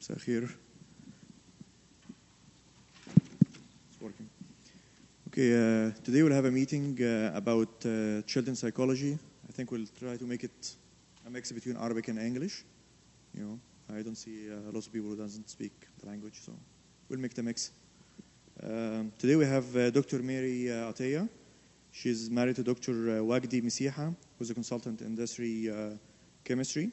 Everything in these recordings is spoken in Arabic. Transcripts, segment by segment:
مساء الخير. It's working. Okay, today we'll have a meeting about children's psychology. I think we'll try to make it a mix between Arabic and English. You know, I don't see lots of people who doesn't speak the language, so we'll make the mix. Today we have Dr. Mary Ataya. She's married to Dr. Wagdi Misiha, who's a consultant in industrial chemistry,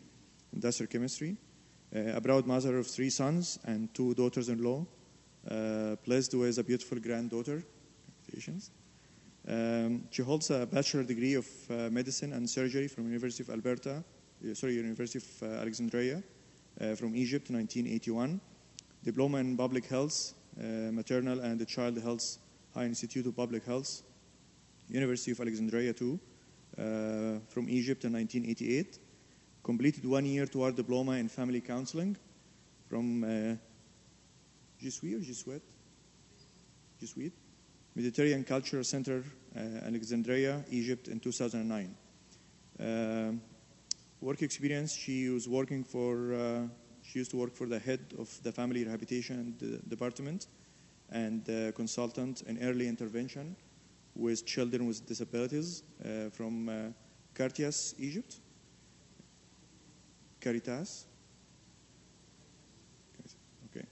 a proud mother of 3 sons and 2 daughters-in-law, blessed with a beautiful granddaughter. Congratulations. She holds a bachelor degree of medicine and surgery from University of University of Alexandria from Egypt, 1981. Diploma in public health, maternal and child health, High Institute of Public Health, University of Alexandria too, from Egypt in 1988. Completed 1 year toward diploma in family counseling from Jesuit Mediterranean Cultural Center, Alexandria, Egypt in 2009. Work experience: she used to work for the head of the family rehabilitation department and consultant in early intervention with children with disabilities from Caritas, Egypt. Caritas. Okay.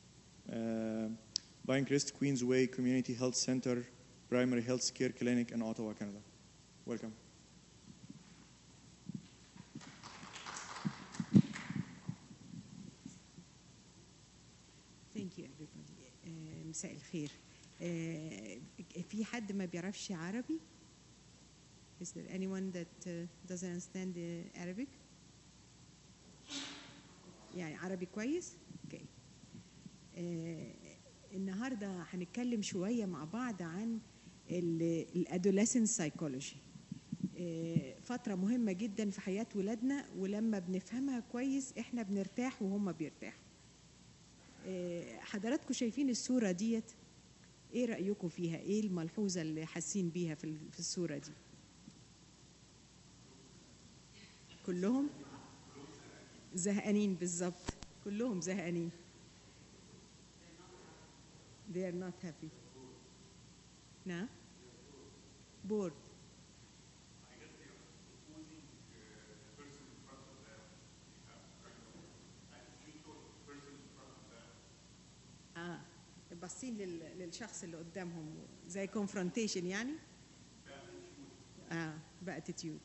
Pinecrest Queensway Community Health Center, Primary Health Care Clinic in Ottawa, Canada. Welcome. Thank you everybody. مساء الخير. في حد ما بيعرفش عربي؟ Is there anyone that doesn't understand Arabic? يعني عربي كويس؟ اوكي. النهارده هنتكلم شويه مع بعض عن الادوليسنت سايكولوجي. فتره مهمه جدا في حياه ولادنا، ولما بنفهمها كويس احنا بنرتاح وهم بيرتاحوا. حضراتكم شايفين الصوره ديت؟ ايه رايكم فيها؟ ايه الملحوظه اللي حاسين بيها في الصوره دي؟ كلهم زهقانين بالظبط، كلهم زهقانين. They are not happy. نعم. bored. باصين للشخص اللي قدامهم زي confrontation يعني. باتيتيود.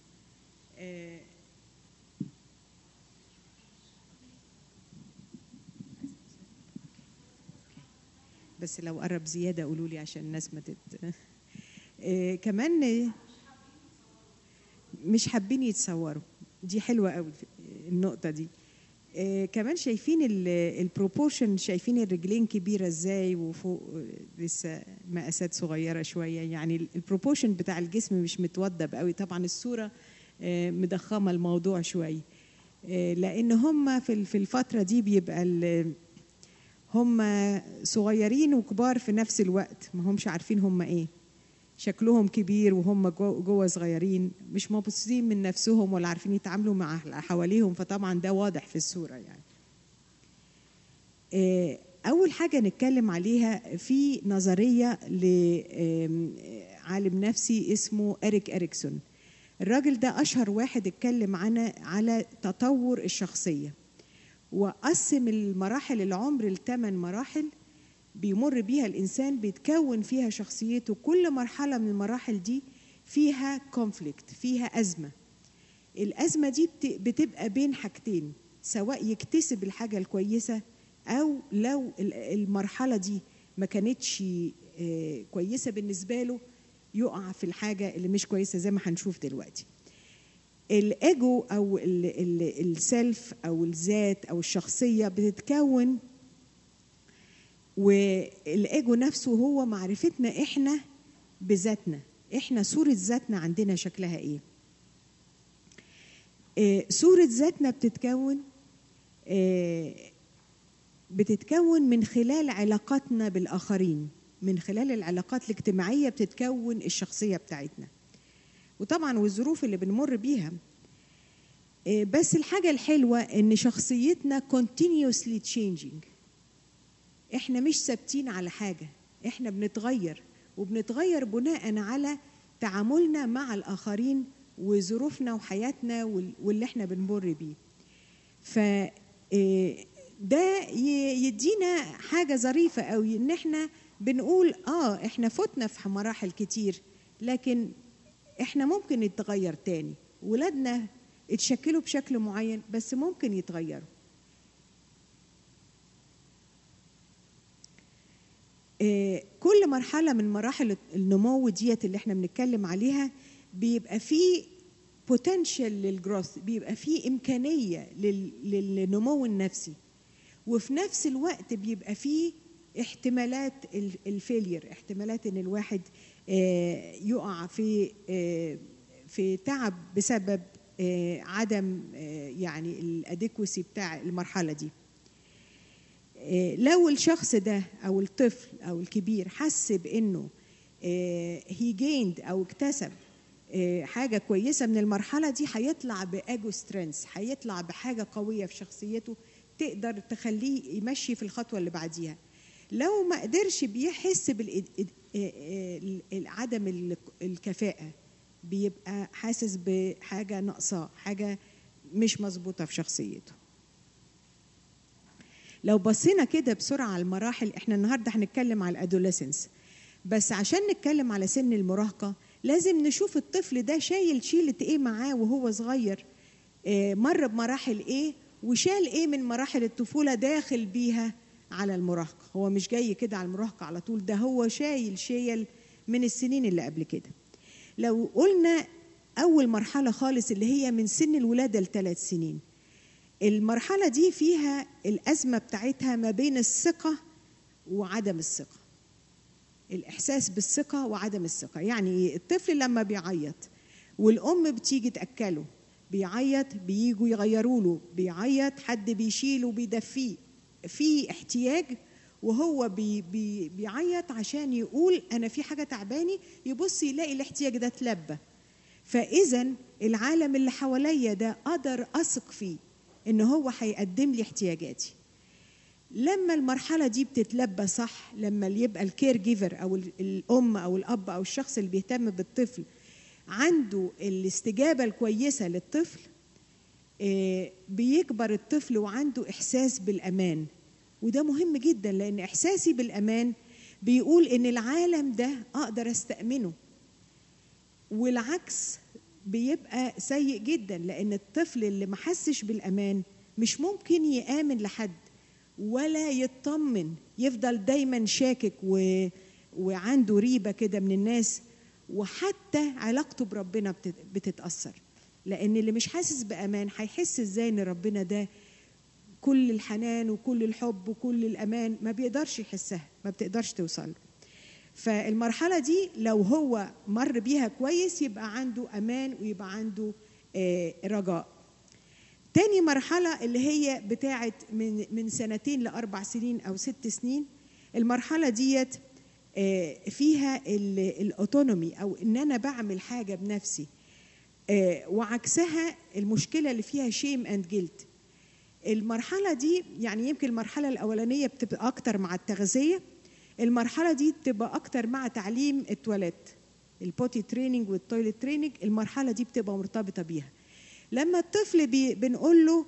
بس لو قرب زياده قولوا لي عشان الناس ما كمان مش حابين يتصوروا. دي حلوه قوي النقطه دي. كمان شايفين البروبورشن، شايفين الرجلين كبيره ازاي وفوق لسه مقاسات صغيره شويه، يعني البروبورشن بتاع الجسم مش متوضب قوي. طبعا الصوره مضخمه الموضوع شويه، لان هم في الفتره دي بيبقى هم صغيرين وكبار في نفس الوقت، ما همش عارفين هم ايه. شكلهم كبير وهم جوه صغيرين، مش مبسوطين من نفسهم ولا عارفين يتعاملوا مع حواليهم، فطبعا ده واضح في الصورة يعني. أول حاجة نتكلم عليها في نظرية لعالم نفسي اسمه إريك إريكسون. الراجل ده أشهر واحد اتكلم على تطور الشخصية، وقسم المراحل العمر ل8 مراحل بيمر بيها الإنسان، بيتكون فيها شخصيته. كل مرحلة من المراحل دي فيها كونفليكت، فيها أزمة. الأزمة دي بتبقى بين حاجتين، سواء يكتسب الحاجة الكويسة، أو لو المرحلة دي ما كانتش كويسة بالنسبة له يقع في الحاجة اللي مش كويسة زي ما هنشوف دلوقتي. الإيجو أو السلف أو الذات أو الشخصية بتتكون، والإيجو نفسه هو معرفتنا إحنا بذاتنا، إحنا صورة ذاتنا عندنا شكلها إيه. صورة ذاتنا بتتكون من خلال علاقاتنا بالآخرين، من خلال العلاقات الاجتماعية بتتكون الشخصية بتاعتنا، وطبعا والظروف اللي بنمر بيها. بس الحاجة الحلوة إن شخصيتنا continuously changing. إحنا مش ثابتين على حاجة، إحنا بنتغير، وبنتغير بناء على تعاملنا مع الآخرين وظروفنا وحياتنا واللي إحنا بنمر بيه. ده يدينا حاجة ظريفة قوي، إن إحنا بنقول إحنا فتنا في مراحل كتير، لكن إحنا ممكن نتغير تاني. ولادنا اتشكلوا بشكل معين بس ممكن يتغيروا. كل مرحلة من مراحل النمو ديت اللي احنا بنتكلم عليها بيبقى فيه potential للجروث، بيبقى فيه إمكانية للنمو النفسي، وفي نفس الوقت بيبقى فيه احتمالات الفيلير، احتمالات ان الواحد يقع في تعب بسبب عدم يعني الادكوسي بتاع المرحلة دي. لو الشخص ده او الطفل او الكبير حس بانه he gained او اكتسب حاجة كويسة من المرحلة دي، هيطلع بأجو سترينث، هيطلع بحاجة قوية في شخصيته تقدر تخليه يمشي في الخطوة اللي بعديها. لو ما قدرش بيحس بعدم الكفاءة، بيبقى حاسس بحاجة ناقصة، حاجة مش مظبوطة في شخصيته. لو بصينا كده بسرعة على المراحل، احنا النهاردة هنتكلم على الادوليسنس، بس عشان نتكلم على سن المراهقة لازم نشوف الطفل ده شيلة ايه معاه وهو صغير، مر بمراحل ايه وشال ايه من مراحل الطفولة داخل بيها على المراهقة. هو مش جاي كده على المراهقة على طول، ده هو شايل من السنين اللي قبل كده. لو قلنا أول مرحلة خالص اللي هي من سن الولادة ل3 سنين، المرحلة دي فيها الأزمة بتاعتها ما بين الثقة وعدم الثقة، الإحساس بالثقة وعدم الثقة. يعني الطفل لما بيعيط والأم بتيجي تأكله، بيعيط بييجوا يغيروا له، بيعيط حد بيشيله بيدفيه، في احتياج وهو بيعيط عشان يقول أنا في حاجة تعباني، يبص يلاقي الاحتياج ده اتلبى. فإذا العالم اللي حواليا ده أقدر أثق فيه إن هو هيقدم لي احتياجاتي. لما المرحلة دي بتتلبى صح، لما يبقى الكير جيفر أو الأم أو الأب أو الشخص اللي بيهتم بالطفل عنده الاستجابة الكويسة للطفل، بيكبر الطفل وعنده إحساس بالأمان. وده مهم جدا، لأن إحساسي بالأمان بيقول إن العالم ده أقدر أستأمنه، والعكس بيبقى سيء جدا، لأن الطفل اللي ما حسش بالأمان مش ممكن يآمن لحد ولا يطمن، يفضل دايما شاكك وعنده ريبة كده من الناس، وحتى علاقته بربنا بتتأثر. لأن اللي مش حاسس بأمان هيحس إزاي إن ربنا ده كل الحنان وكل الحب وكل الأمان؟ ما بيقدرش يحسها، ما بتقدرش توصل. فالمرحلة دي لو هو مر بيها كويس يبقى عنده أمان ويبقى عنده رجاء. تاني مرحلة اللي هي بتاعت من 2 ل4 سنين أو 6 سنين، المرحلة ديت فيها الأوتونومي أو إن أنا بعمل حاجة بنفسي، وعكسها المشكلة اللي فيها شيم أند جيلت. المرحلة دي يعني يمكن المرحلة الأولانية بتبقى أكتر مع التغذية، المرحلة دي بتبقى أكتر مع تعليم التواليت، البوتي تريننج والتويلت تريننج، المرحلة دي بتبقى مرتبطة بيها. لما الطفل بنقول له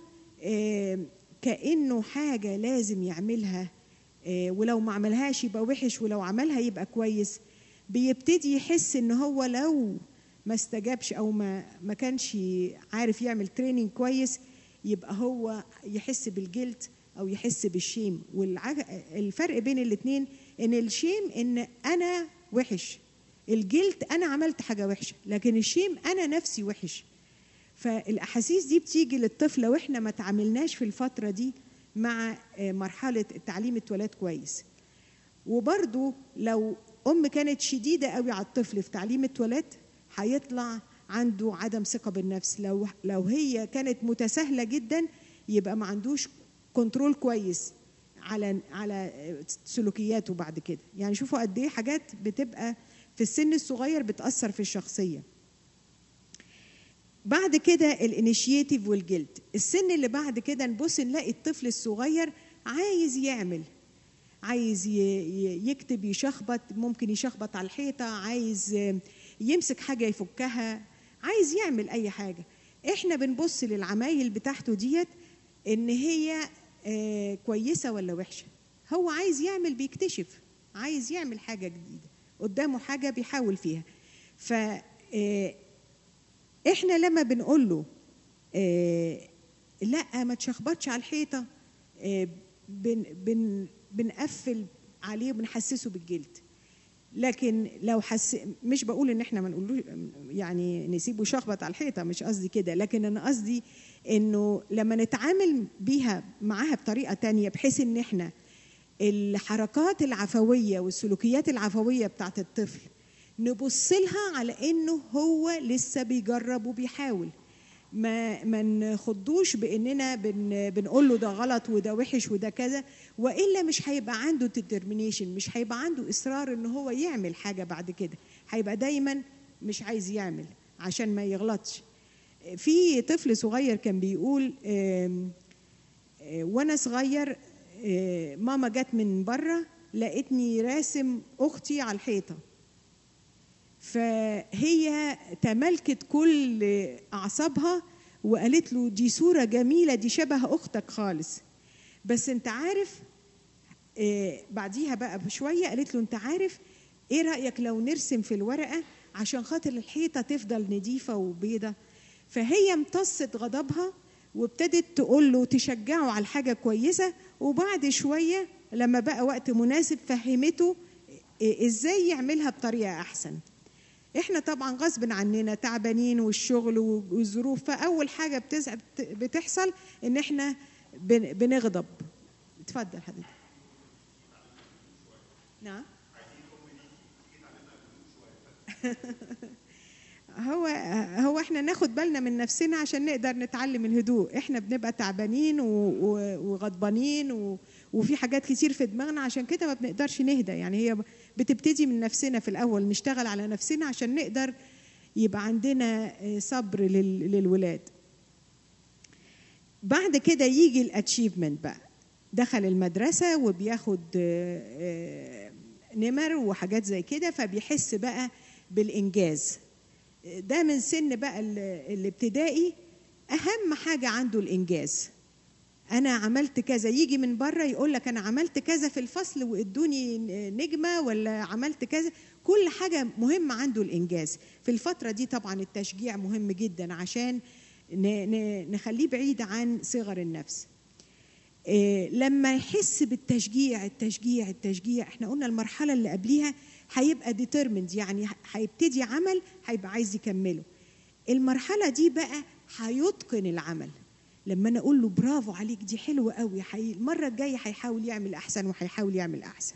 كأنه حاجة لازم يعملها، ولو ما عملهاش يبقى وحش، ولو عملها يبقى كويس، بيبتدي يحس إن هو لو ما استجابش أو ما كانش عارف يعمل تريننج كويس يبقى هو يحس بالجلد أو يحس بالشيم. والفرق بين الاثنين إن الشيم إن أنا وحش، الجلد أنا عملت حاجة وحشة، لكن الشيم أنا نفسي وحش. فالأحاسيس دي بتيجي للطفل وإحنا ما تعاملناش في الفترة دي مع مرحلة التعليم التواليت كويس. وبرضو لو أم كانت شديدة قوي على الطفل في تعليم التواليت هيطلع عنده عدم ثقة بالنفس. لو هي كانت متساهلة جدا يبقى ما عندوش كنترول كويس على سلوكياته بعد كده. يعني شوفوا قد ايه حاجات بتبقى في السن الصغير بتأثر في الشخصية. بعد كده الانيشيتيف والجلد. السن اللي بعد كده نبص نلاقي الطفل الصغير عايز يعمل، عايز يكتب، يشخبط، ممكن يشخبط على الحيطة، عايز يمسك حاجة يفكها، عايز يعمل أي حاجة. إحنا بنبص للعمايل بتاعته ديت إن هي كويسة ولا وحشة. هو عايز يعمل، بيكتشف، عايز يعمل حاجة جديدة، قدامه حاجة بيحاول فيها. إحنا لما بنقول له لا ما تشخبطش على الحيطة، بنقفل عليه وبنحسسه بالجلد. لكن لو مش بقول ان احنا ما نقولوش يعني نسيبه يشخبط على الحيطه، مش قصدي كده، لكن انا قصدي انه لما نتعامل بيها معاها بطريقه تانية، بحيث ان احنا الحركات العفويه والسلوكيات العفويه بتاعت الطفل نبص لها على انه هو لسه بيجرب وبيحاول، ما نخضوش باننا بنقول له ده غلط وده وحش وده كذا، والا مش هيبقى عنده determination، مش هيبقى عنده اصرار ان هو يعمل حاجه بعد كده، هيبقى دايما مش عايز يعمل عشان ما يغلطش. في طفل صغير كان بيقول وانا صغير ماما جت من بره لقيتني راسم اختي على الحيطه، فهي تملكت كل أعصابها وقالت له دي صورة جميلة، دي شبه أختك خالص. بس أنت عارف بعديها بقى بشوية قالت له أنت عارف إيه رأيك لو نرسم في الورقة عشان خاطر الحيطة تفضل نظيفة وبيضة؟ فهي امتصت غضبها وابتدت تقول له، تشجعه على حاجة كويسة. وبعد شوية لما بقى وقت مناسب فهمته إزاي يعملها بطريقة أحسن. احنا طبعا غصب عننا تعبانين والشغل والظروف، فاول حاجه بتحصل ان احنا بنغضب. اتفضل حضرتك. نعم. هو احنا ناخد بالنا من نفسنا عشان نقدر نتعلم الهدوء. احنا بنبقى تعبانين وغضبانين وفي حاجات كتير في دماغنا، عشان كده ما بنقدرش نهدى. يعني هي بتبتدي من نفسنا في الأول، نشتغل على نفسنا عشان نقدر يبقى عندنا صبر للولاد. بعد كده يجي الاتشيفمنت بقى، دخل المدرسة وبياخد نمر وحاجات زي كده، فبيحس بقى بالإنجاز. ده من سن بقى الابتدائي أهم حاجة عنده الإنجاز. أنا عملت كذا، يجي من بره يقول لك أنا عملت كذا في الفصل وإدوني نجمة، ولا عملت كذا. كل حاجة مهمة عنده الإنجاز. في الفترة دي طبعا التشجيع مهم جدا عشان نخليه بعيد عن صغر النفس. لما يحس بالتشجيع التشجيع، احنا قلنا المرحلة اللي قبليها هيبقى determined، يعني هيبتدي عمل هيبقى عايز يكمله. المرحلة دي بقى هيتقن العمل. لما انا اقول له برافو عليك دي حلوة قوي، المرة الجاية هيحاول يعمل احسن وهيحاول يعمل احسن.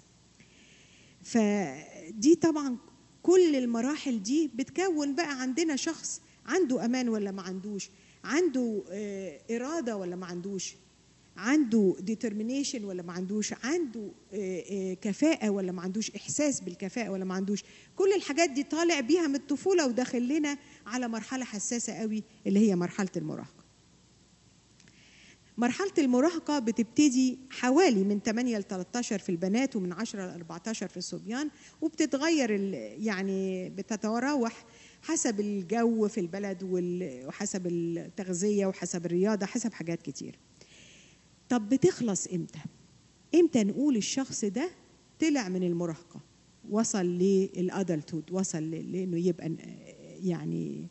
فدي طبعا كل المراحل دي بتكون بقى عندنا شخص عنده امان ولا ما عندوش، عنده إرادة ولا ما عندوش، عنده determination ولا ما عندوش، عنده كفاءة ولا ما عندوش، إحساس بالكفاءة ولا ما عندوش. كل الحاجات دي طالع بيها من الطفولة وداخل لنا على مرحلة حساسة قوي اللي هي مرحلة المراهقة. مرحلة المراهقة بتبتدي حوالي من 8 ل 13 في البنات ومن 10 ل 14 في الصبيان، وبتتغير يعني بتتراوح حسب الجو في البلد وحسب التغذية وحسب الرياضة، حسب حاجات كتير. طب بتخلص امتى نقول الشخص ده طلع من المراهقة وصل للأدلتود، وصل لأنه يبقى يعني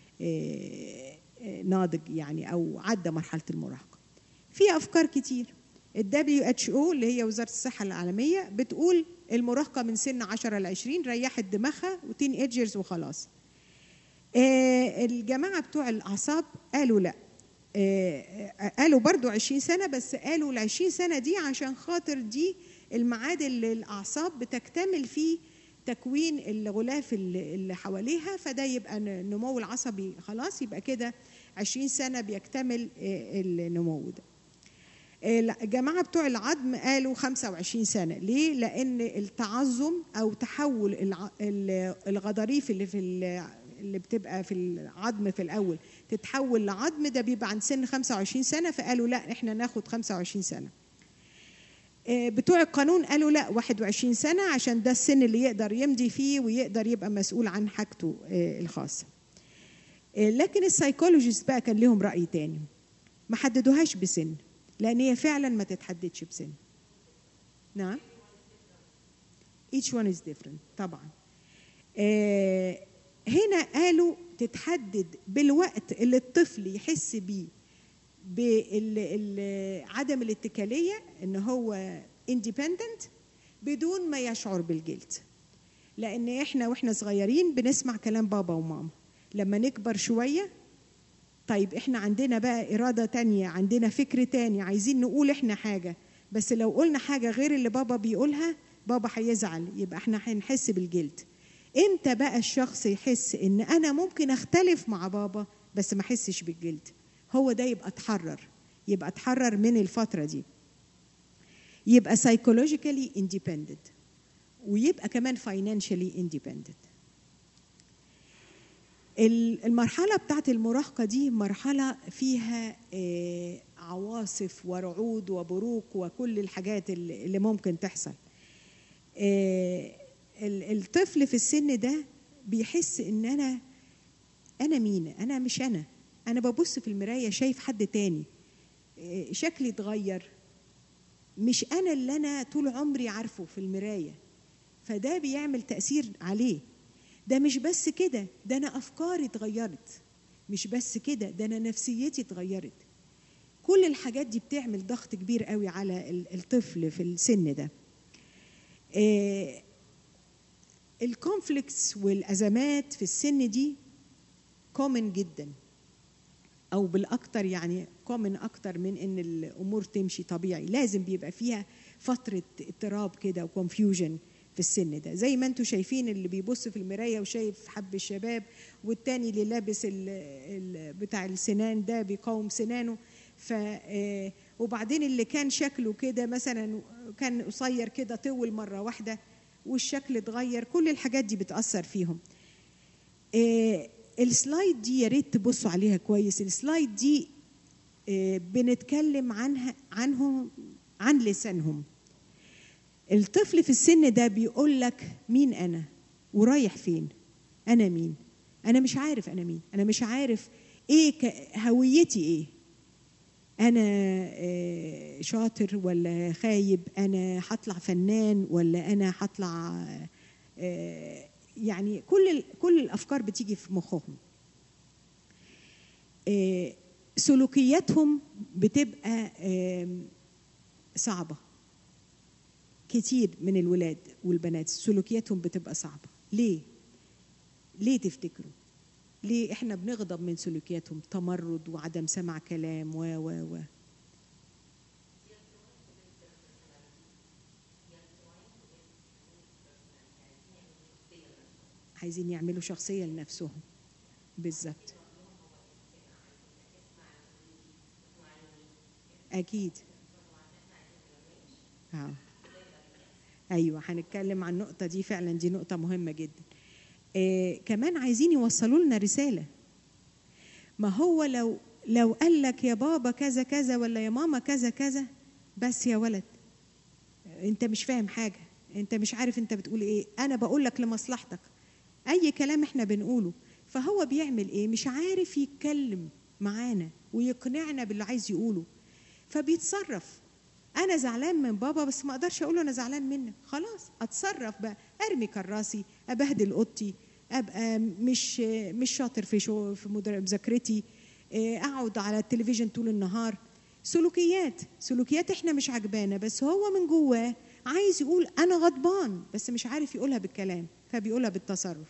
ناضج يعني أو عدى مرحلة المراهقة؟ في أفكار كتير. WHO اللي هي وزارة الصحة العالمية بتقول المراهقة من سن 10 ل 20 ريحت دماغها وتين ايجرز وخلاص. الجماعة بتوع الأعصاب قالوا لا، قالوا برضو 20 سنة، بس قالوا 20 سنة دي عشان خاطر دي الميعاد اللي الأعصاب بتكتمل فيه تكوين الغلاف اللي حواليها، فده يبقى النمو العصبي خلاص، يبقى كده 20 سنة بيكتمل النمو ده. الجماعة بتوع العظم قالوا 25 سنة. ليه؟ لأن التعظم أو تحول الغضاريف اللي في اللي بتبقى في العظم في الاول تتحول لعظم، ده بيبقى عند سن 25 سنه، فقالوا لا احنا ناخد 25 سنه. بتوع القانون قالوا لا 21 سنه عشان ده السن اللي يقدر يمضي فيه ويقدر يبقى مسؤول عن حاجته الخاصه. لكن السايكولوجيست بقى كان لهم راي تاني، ما حددوهاش بسن، لان هي فعلا ما تتحددش بسن. نعم each one is different طبعا. هنا قالوا تتحدد بالوقت اللي الطفل يحس بيه بعدم الاتكالية، ان هو independent بدون ما يشعر بالجلد. لان احنا واحنا صغيرين بنسمع كلام بابا وماما، لما نكبر شوية طيب احنا عندنا بقى إرادة تانية، عندنا فكر تاني، عايزين نقول احنا حاجة، بس لو قلنا حاجة غير اللي بابا بيقولها بابا هيزعل، يبقى احنا هنحس بالجلد. امتى بقى الشخص يحس ان انا ممكن اختلف مع بابا بس ما احسش بالجلد؟ هو ده يبقى اتحرر من الفترة دي، يبقى psychologically independent ويبقى كمان financially independent. المرحلة بتاعت المراهقة دي مرحلة فيها عواصف ورعود وبروق وكل الحاجات اللي ممكن تحصل. الطفل في السن ده بيحس ان انا مين، انا مش انا ببص في المراية شايف حد تاني، شكلي اتغير، مش انا اللي انا طول عمري عارفه في المراية، فده بيعمل تأثير عليه. ده مش بس كده، ده انا افكاري اتغيرت، مش بس كده، ده انا نفسيتي اتغيرت. كل الحاجات دي بتعمل ضغط كبير قوي على الطفل في السن ده. الكونفليكتس والازمات في السن دي كومن جدا، او بالاكتر يعني كومن اكتر من ان الامور تمشي طبيعي، لازم بيبقى فيها فتره اضطراب كده وكونفيوجن في السن ده. زي ما انتم شايفين اللي بيبص في المرايه وشايف حب الشباب، والتاني اللي لابس بتاع السنان ده بيقاوم سنانه، وبعدين اللي كان شكله كده مثلا كان قصير كده طول مره واحده والشكل اتغير. كل الحاجات دي بتأثر فيهم. السلايد دي يا ريت تبصوا عليها كويس. السلايد دي بنتكلم عنهم عن لسانهم. الطفل في السن ده بيقول لك مين أنا ورايح فين، أنا مين، أنا مش عارف أنا مين، أنا مش عارف إيه هويتي إيه، أنا شاطر ولا خايب، أنا هطلع فنان ولا أنا هطلع يعني كل الأفكار بتيجي في مخهم. سلوكياتهم بتبقى صعبة. كتير من الولاد والبنات سلوكياتهم بتبقى صعبة. ليه تفتكروا؟ ليه احنا بنغضب من سلوكياتهم؟ تمرد وعدم سمع كلام و عايزين يعملوا شخصية لنفسهم. بالظبط. أكيد. أيوة هنتكلم عن النقطة دي فعلا، دي نقطة مهمة جدا. كمان عايزين يوصلوا لنا رسالة. ما هو لو قال لك يا بابا كذا كذا ولا يا ماما كذا كذا، بس يا ولد انت مش فاهم حاجة، انت مش عارف انت بتقول ايه، انا بقول لك لمصلحتك، اي كلام احنا بنقوله. فهو بيعمل ايه؟ مش عارف يتكلم معانا ويقنعنا باللي عايز يقوله، فبيتصرف. انا زعلان من بابا بس ما اقدرش اقول له انا زعلان منك، خلاص اتصرف بقى، ارمي كراسي، ابهدل اوضتي، ابقى مش شاطر في مذاكرتي، اقعد على التلفزيون طول النهار. سلوكيات احنا مش عجبانه، بس هو من جواه عايز يقول انا غضبان بس مش عارف يقولها بالكلام، فبيقولها بالتصرف.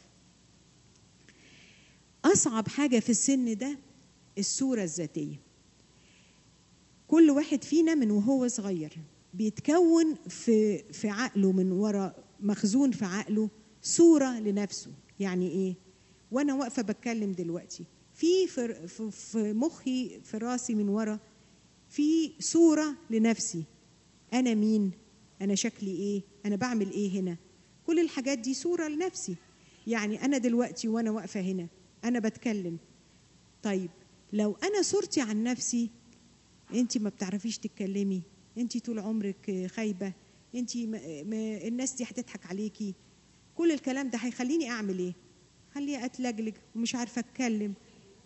اصعب حاجه في السن ده الصوره الذاتيه. كل واحد فينا من وهو صغير بيتكون في عقله من وراء، مخزون في عقله صورة لنفسه. يعني ايه؟ وانا واقفة بتكلم دلوقتي في مخي في راسي من وراء في صورة لنفسي. انا مين؟ انا شكلي ايه؟ انا بعمل ايه هنا؟ كل الحاجات دي صورة لنفسي. يعني انا دلوقتي وانا واقفة هنا انا بتكلم. طيب لو انا صورتي عن نفسي انت ما بتعرفيش تتكلمي، انت طول عمرك خايبه، انت الناس دي هتضحك عليكي، كل الكلام ده هيخليني اعمل ايه؟ خليني اتلجلج ومش عارفه اتكلم.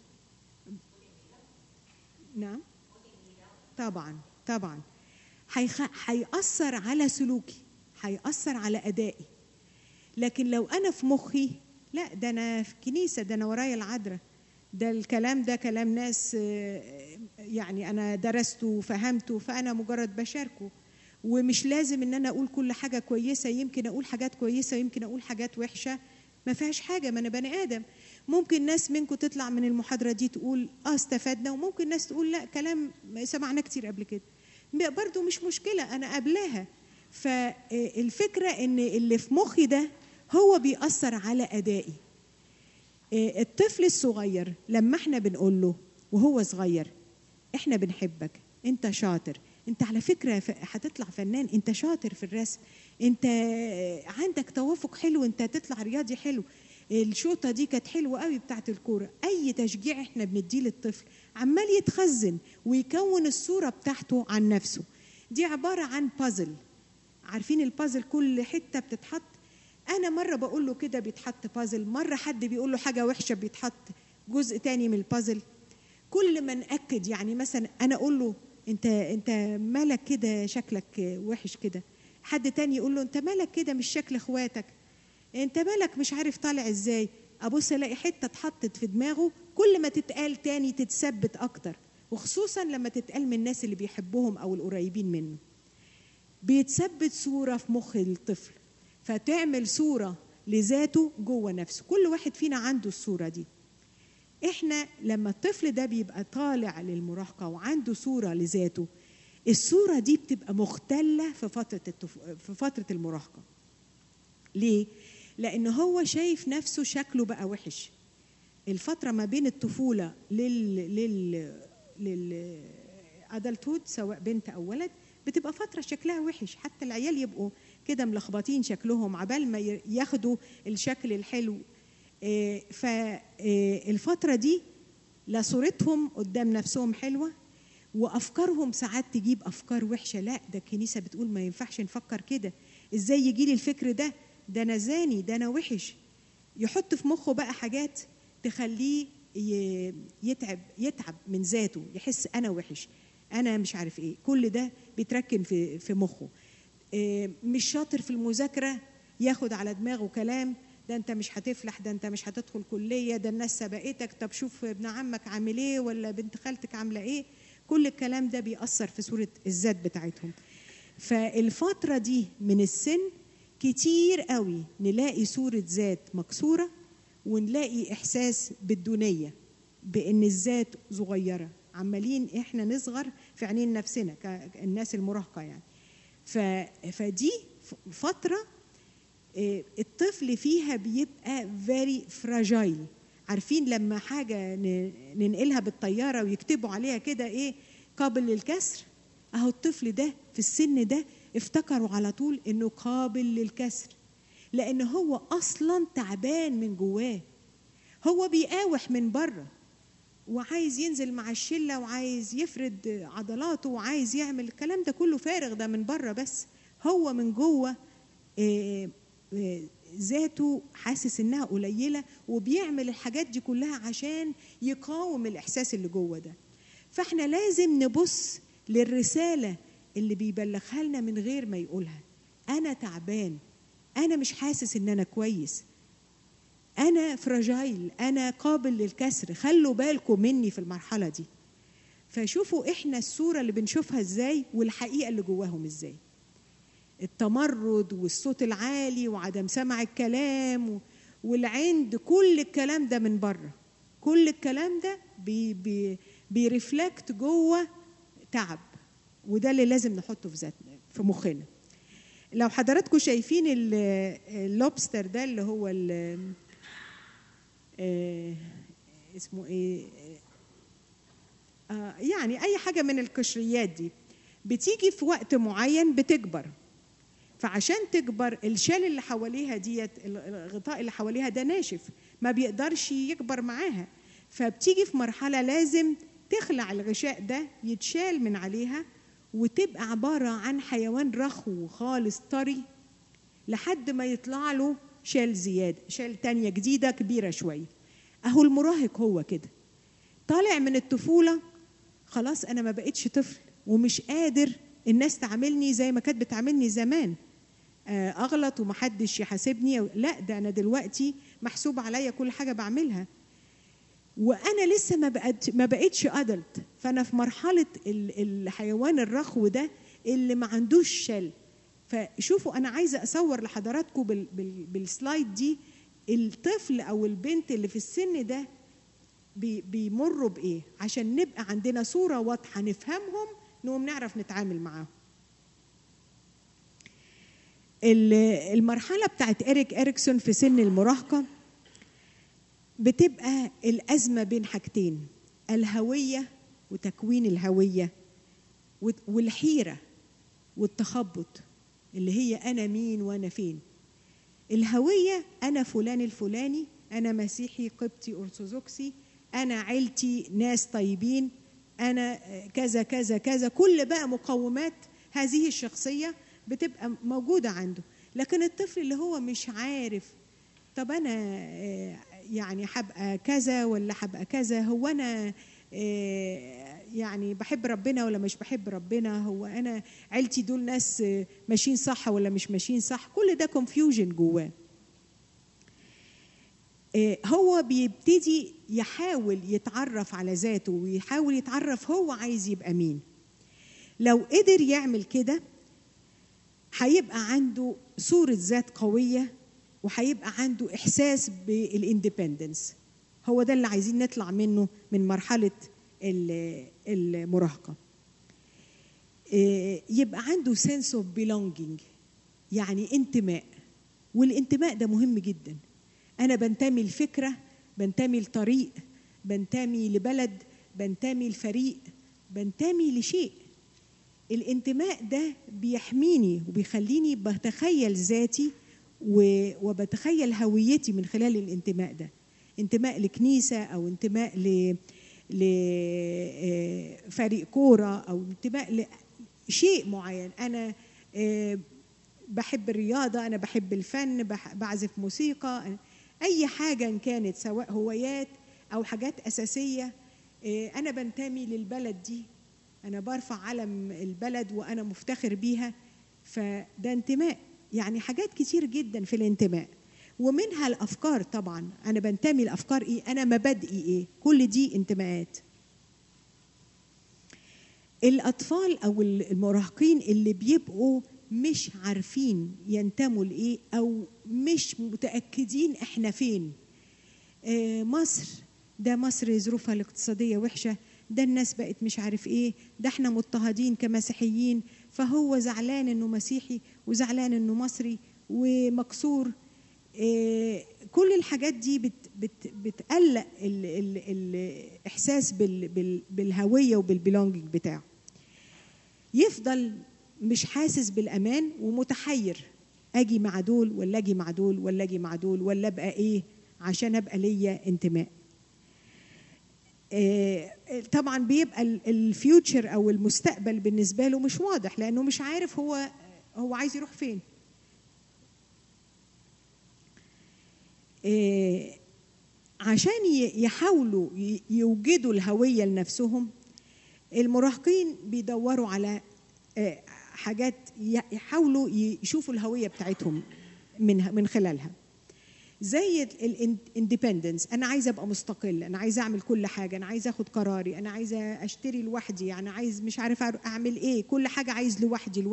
نعم طبعا طبعا هيأثر على سلوكي، هيأثر على أدائي. لكن لو أنا في مخي لا ده أنا في كنيسة، ده أنا ورايا العذراء، ده الكلام ده كلام ناس يعني أنا درسته وفهمته، فأنا مجرد بشاركه، ومش لازم إن أنا أقول كل حاجة كويسة، يمكن أقول حاجات كويسة ويمكن أقول حاجات وحشة، ما فيهاش حاجة، ما أنا بني آدم. ممكن ناس منكم تطلع من المحاضرة دي تقول استفدنا، وممكن ناس تقول لا كلام سمعناه كتير قبل كده، برضو مش مشكلة، أنا قبلها. فالفكرة إن اللي في مخي ده هو بيأثر على أدائي. الطفل الصغير لما احنا بنقول له وهو صغير احنا بنحبك، انت شاطر، انت على فكرة هتطلع فنان، انت شاطر في الرسم، انت عندك توافق حلو، انت هتطلع رياضي حلو، الشوطة دي كانت حلوة قوي بتاعت الكورة. اي تشجيع احنا بنديه للطفل عمال يتخزن ويكون الصورة بتاعته عن نفسه. دي عبارة عن بازل، عارفين البازل كل حتة بتتحط. أنا مرة بقول له كده بيتحط بازل، مرة حد بيقول له حاجة وحشة بيتحط جزء تاني من البازل. كل ما نأكد، يعني مثلا أنا أقول له أنت مالك كده، شكلك وحش كده، حد تاني يقول له أنت مالك كده مش شكل إخواتك، أنت مالك مش عارف طالع إزاي، أبص ألاقي حتة اتحطت في دماغه كل ما تتقال تاني تتثبت أكتر، وخصوصا لما تتقال من الناس اللي بيحبهم أو القريبين منه، بيتثبت صورة في مخ الطفل، فتعمل صورة لذاته جوه نفسه. كل واحد فينا عنده الصورة دي. احنا لما الطفل ده بيبقى طالع للمراهقة وعنده صورة لذاته، الصورة دي بتبقى مختلة في فترة المراهقة. ليه؟ لأن هو شايف نفسه شكله بقى وحش. الفترة ما بين الطفولة للأدلتود سواء بنت أو ولد بتبقى فترة شكلها وحش، حتى العيال يبقوا كده ملخبطين شكلهم عبال ما ياخدوا الشكل الحلو. فالفترة دي لا صورتهم قدام نفسهم حلوة، وأفكارهم ساعات تجيب أفكار وحشة، لا ده الكنيسة بتقول ما ينفعش نفكر كده، إزاي يجي لي الفكر ده أنا زاني، ده أنا وحش. يحط في مخه بقى حاجات تخليه يتعب من ذاته، يحس أنا وحش، أنا مش عارف إيه، كل ده بيتركن في مخه. مش شاطر في المذاكرة، ياخد على دماغه كلام، ده أنت مش هتفلح، ده أنت مش هتدخل كلية، ده الناس سبقتك، طب شوف ابن عمك عامل إيه ولا بنت خالتك عاملة إيه. كل الكلام ده بيأثر في صورة الذات بتاعتهم. فالفترة دي من السن كتير قوي نلاقي صورة ذات مكسورة، ونلاقي إحساس بالدونية، بأن الذات صغيرة، عمالين إحنا نصغر في عينين نفسنا كالناس المراهقة يعني. فدي فترة الطفل فيها بيبقى very fragile. عارفين لما حاجة ننقلها بالطيارة ويكتبوا عليها كده إيه قابل للكسر، أهو الطفل ده في السن ده افتكروا على طول إنه قابل للكسر، لأن هو أصلا تعبان من جواه، هو بيقاوح من بره وعايز ينزل مع الشلة وعايز يفرد عضلاته وعايز يعمل الكلام ده كله فارغ، ده من بره بس، هو من جوه ذاته حاسس إنها قليلة، وبيعمل الحاجات دي كلها عشان يقاوم الإحساس اللي جوه ده. فإحنا لازم نبص للرسالة اللي بيبلغها لنا من غير ما يقولها. أنا تعبان، أنا مش حاسس إن أنا كويس، أنا فراجايل، أنا قابل للكسر، خلوا بالكم مني في المرحلة دي. فشوفوا إحنا الصورة اللي بنشوفها إزاي والحقيقة اللي جواهم إزاي. التمرد والصوت العالي وعدم سمع الكلام والعند، كل الكلام ده من بره، كل الكلام ده بيرفلكت جوه تعب، وده اللي لازم نحطه في ذاتنا في مخنا. لو حضراتكم شايفين اللوبستر ده اللي هو اسمه ايه، يعني اي حاجه من القشريات دي بتيجي في وقت معين بتكبر، فعشان تكبر الشال اللي حواليها ديت، الغطاء اللي حواليها ده ناشف، ما بيقدرش يكبر معاها. فبتيجي في مرحلة لازم تخلع الغشاء ده، يتشال من عليها، وتبقى عبارة عن حيوان رخو خالص طري لحد ما يطلع له شال زيادة، شال تانية جديدة كبيرة شوية. أهو المراهق هو كده، طالع من الطفولة خلاص أنا ما بقتش طفل ومش قادر الناس تعاملني زي ما كانت بتعاملني زمان، أغلط ومحدش يحاسبني، لا ده أنا دلوقتي محسوب عليا كل حاجة بعملها، وأنا لسه ما بقتش أدلت. فأنا في مرحلة الحيوان الرخو ده اللي ما عندوش شل. فشوفوا أنا عايزة أصور لحضراتكم بالسلايد دي الطفل أو البنت اللي في السن ده بيمروا بإيه، عشان نبقى عندنا صورة واضحة نفهمهم نقوم نعرف نتعامل معاهم. المرحلة بتاعت إريك إريكسون في سن المراهقة بتبقى الأزمة بين حاجتين: الهوية وتكوين الهوية، والحيرة والتخبط اللي هي أنا مين وأنا فين. الهوية أنا فلان الفلاني، أنا مسيحي قبطي أرثوذكسي، أنا عيلتي ناس طيبين، أنا كذا كذا كذا، كل بقى مقومات هذه الشخصية بتبقى موجودة عنده. لكن الطفل اللي هو مش عارف طب أنا يعني هبقى كذا ولا هبقى كذا، هو أنا يعني بحب ربنا ولا مش بحب ربنا، هو أنا عيلتي دول ناس ماشيين صح ولا مش ماشيين صح، كل ده confusion جواه. هو بيبتدي يحاول يتعرف على ذاته ويحاول يتعرف هو عايز يبقى مين. لو قدر يعمل كده هيبقى عنده صورة ذات قوية وهيبقى عنده إحساس بالاندبندنس. هو ده اللي عايزين نطلع منه من مرحلة المراهقة. يبقى عنده sense of belonging، يعني انتماء، والانتماء ده مهم جدا. أنا بنتمي لفكرة، بنتمي لطريق، بنتمي لبلد، بنتمي لفريق، بنتمي لشيء. الانتماء ده بيحميني وبيخليني بتخيل ذاتي وبتخيل هويتي من خلال الانتماء ده. انتماء لكنيسة أو انتماء لفريق كورة أو انتماء لشيء معين. أنا بحب الرياضة، أنا بحب الفن، بعزف موسيقى، أي حاجة إن كانت سواء هوايات أو حاجات أساسية. أنا بنتمي للبلد دي، أنا برفع علم البلد وأنا مفتخر بيها، فده انتماء. يعني حاجات كتير جدا في الانتماء، ومنها الأفكار. طبعا أنا بنتمي لأفكار إيه، أنا مبادئي إيه، كل دي انتماءات. الأطفال أو المراهقين اللي بيبقوا مش عارفين ينتموا لإيه أو مش متأكدين إحنا فين. مصر، ده مصر ظروفها الاقتصادية وحشة، ده الناس بقت مش عارف إيه، ده إحنا مضطهدين كمسيحيين، فهو زعلان إنه مسيحي وزعلان إنه مصري ومكسور. كل الحاجات دي بتقلق الإحساس بالهوية وبالبيلونجينج بتاعه. يفضل مش حاسس بالأمان ومتحير، أجي مع دول ولا أجي مع دول ولا أجي مع دول ولا أبقى إيه عشان أبقى ليا انتماء. طبعا بيبقى الفيوتشر أو المستقبل بالنسبة له مش واضح، لأنه مش عارف هو عايز يروح فين. عشان يحاولوا يوجدوا الهوية لنفسهم، المراهقين بيدوروا على حاجات يحاولوا يشوفوا الهوية بتاعتهم من خلالها، زي الاندبندنس. أنا عايزة أبقى مستقل، أنا عايزة أعمل كل حاجة، أنا عايزة أخد قراري، أنا عايزة أشتري لوحدي، أنا عايز مش عارفة أعمل إيه، كل حاجة عايز لوحدي.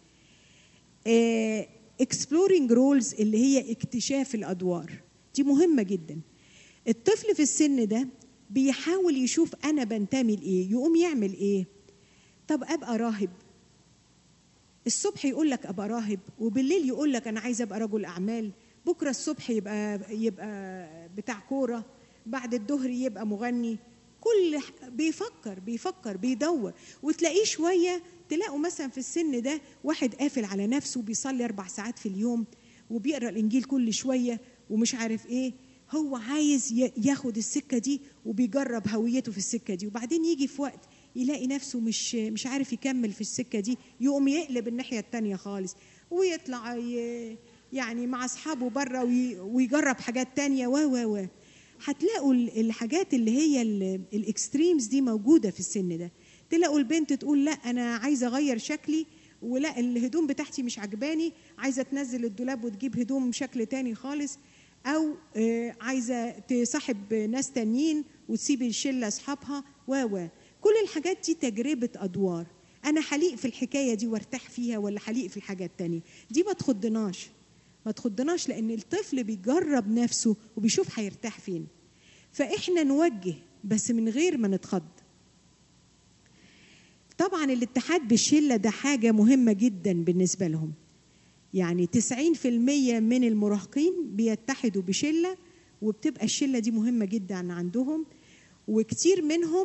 exploring roles اللي هي اكتشاف الأدوار، دي مهمة جدا. الطفل في السن ده بيحاول يشوف أنا بنتمي لإيه، يقوم يعمل إيه. طب أبقى راهب، الصبح يقول لك أبقى راهب، وبالليل يقول لك أنا عايز أبقى رجل أعمال، بكرة الصبح يبقى بتاع كورة، بعد الظهر يبقى مغني. كل بيفكر بيدور، وتلاقيه شوية تلاقوا مثلا في السن ده واحد قافل على نفسه، بيصلي 4 ساعات في اليوم وبيقرأ الإنجيل كل شوية ومش عارف إيه. هو عايز ياخد السكة دي وبيجرب هويته في السكة دي، وبعدين يجي في وقت يلاقي نفسه مش عارف يكمل في السكة دي، يقوم يقلب الناحية التانية خالص ويطلع يعني مع أصحابه بره ويجرب حاجات تانية و هتلاقوا الحاجات اللي هي الاكستريمز دي موجودة في السن ده. تلاقوا البنت تقول لا أنا عايزة أغير شكلي، ولا الهدوم بتاعتي مش عجباني، عايزة تنزل الدولاب وتجيب هدوم شكل تاني خالص، أو عايزة تصاحب ناس تانيين وتسيب الشلة أصحابها كل الحاجات دي تجربة أدوار. أنا حليق في الحكاية دي وارتاح فيها، ولا حليق في الحاجة التانية دي؟ ما تخضناش، لأن الطفل بيجرب نفسه وبيشوف هيرتاح فين. فإحنا نوجه بس من غير ما نتخض. طبعا الاتحاد بالشلة ده حاجة مهمة جدا بالنسبة لهم. يعني 90% من المراهقين بيتحدوا بشلة، وبتبقى الشلة دي مهمة جدا عندهم، وكتير منهم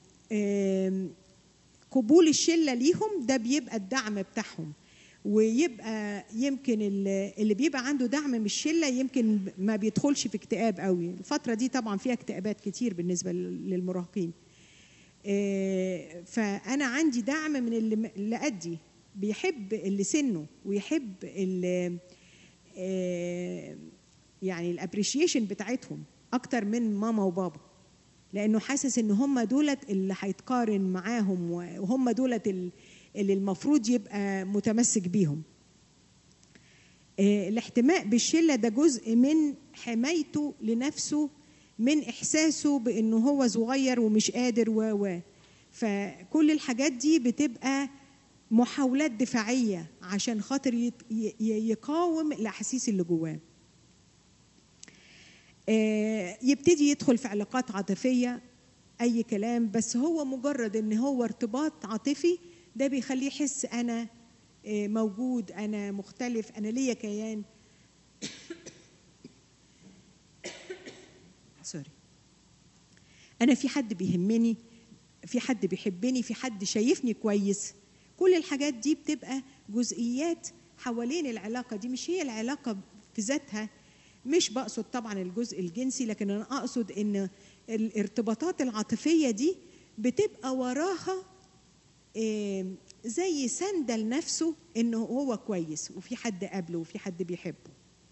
قبول الشلة ليهم ده بيبقى الدعم بتاعهم. ويبقى يمكن اللي بيبقى عنده دعم من الشلة يمكن ما بيدخلش في اكتئاب قوي. الفترة دي طبعا فيها اكتئابات كتير بالنسبة للمراهقين. فأنا عندي دعم من اللي قدي بيحب اللي سنه، ويحب يعني الابريشيشن بتاعتهم أكتر من ماما وبابا، لأنه حاسس إن هم دولت اللي هيتقارن معاهم، وهم دولت اللي المفروض يبقى متمسك بيهم. الاحتماء بالشلة ده جزء من حمايته لنفسه، من إحساسه بأنه هو صغير ومش قادر فكل الحاجات دي بتبقى محاولات دفاعية عشان خاطر يقاوم الأحاسيس اللي جواه. يبتدي يدخل في علاقات عاطفية أي كلام، بس هو مجرد إن هو ارتباط عاطفي ده بيخليه يحس أنا موجود، أنا مختلف، أنا ليا كيان. سوري، أنا في حد بيهمني، في حد بيحبني، في حد شايفني كويس. كل الحاجات دي بتبقى جزئيات حوالين العلاقة دي، مش هي العلاقة في ذاتها. مش بقصد طبعا الجزء الجنسي، لكن أنا أقصد إن الارتباطات العاطفية دي بتبقى وراها زي سندة لنفسه إنه هو كويس، وفي حد قابله، وفي حد بيحبه.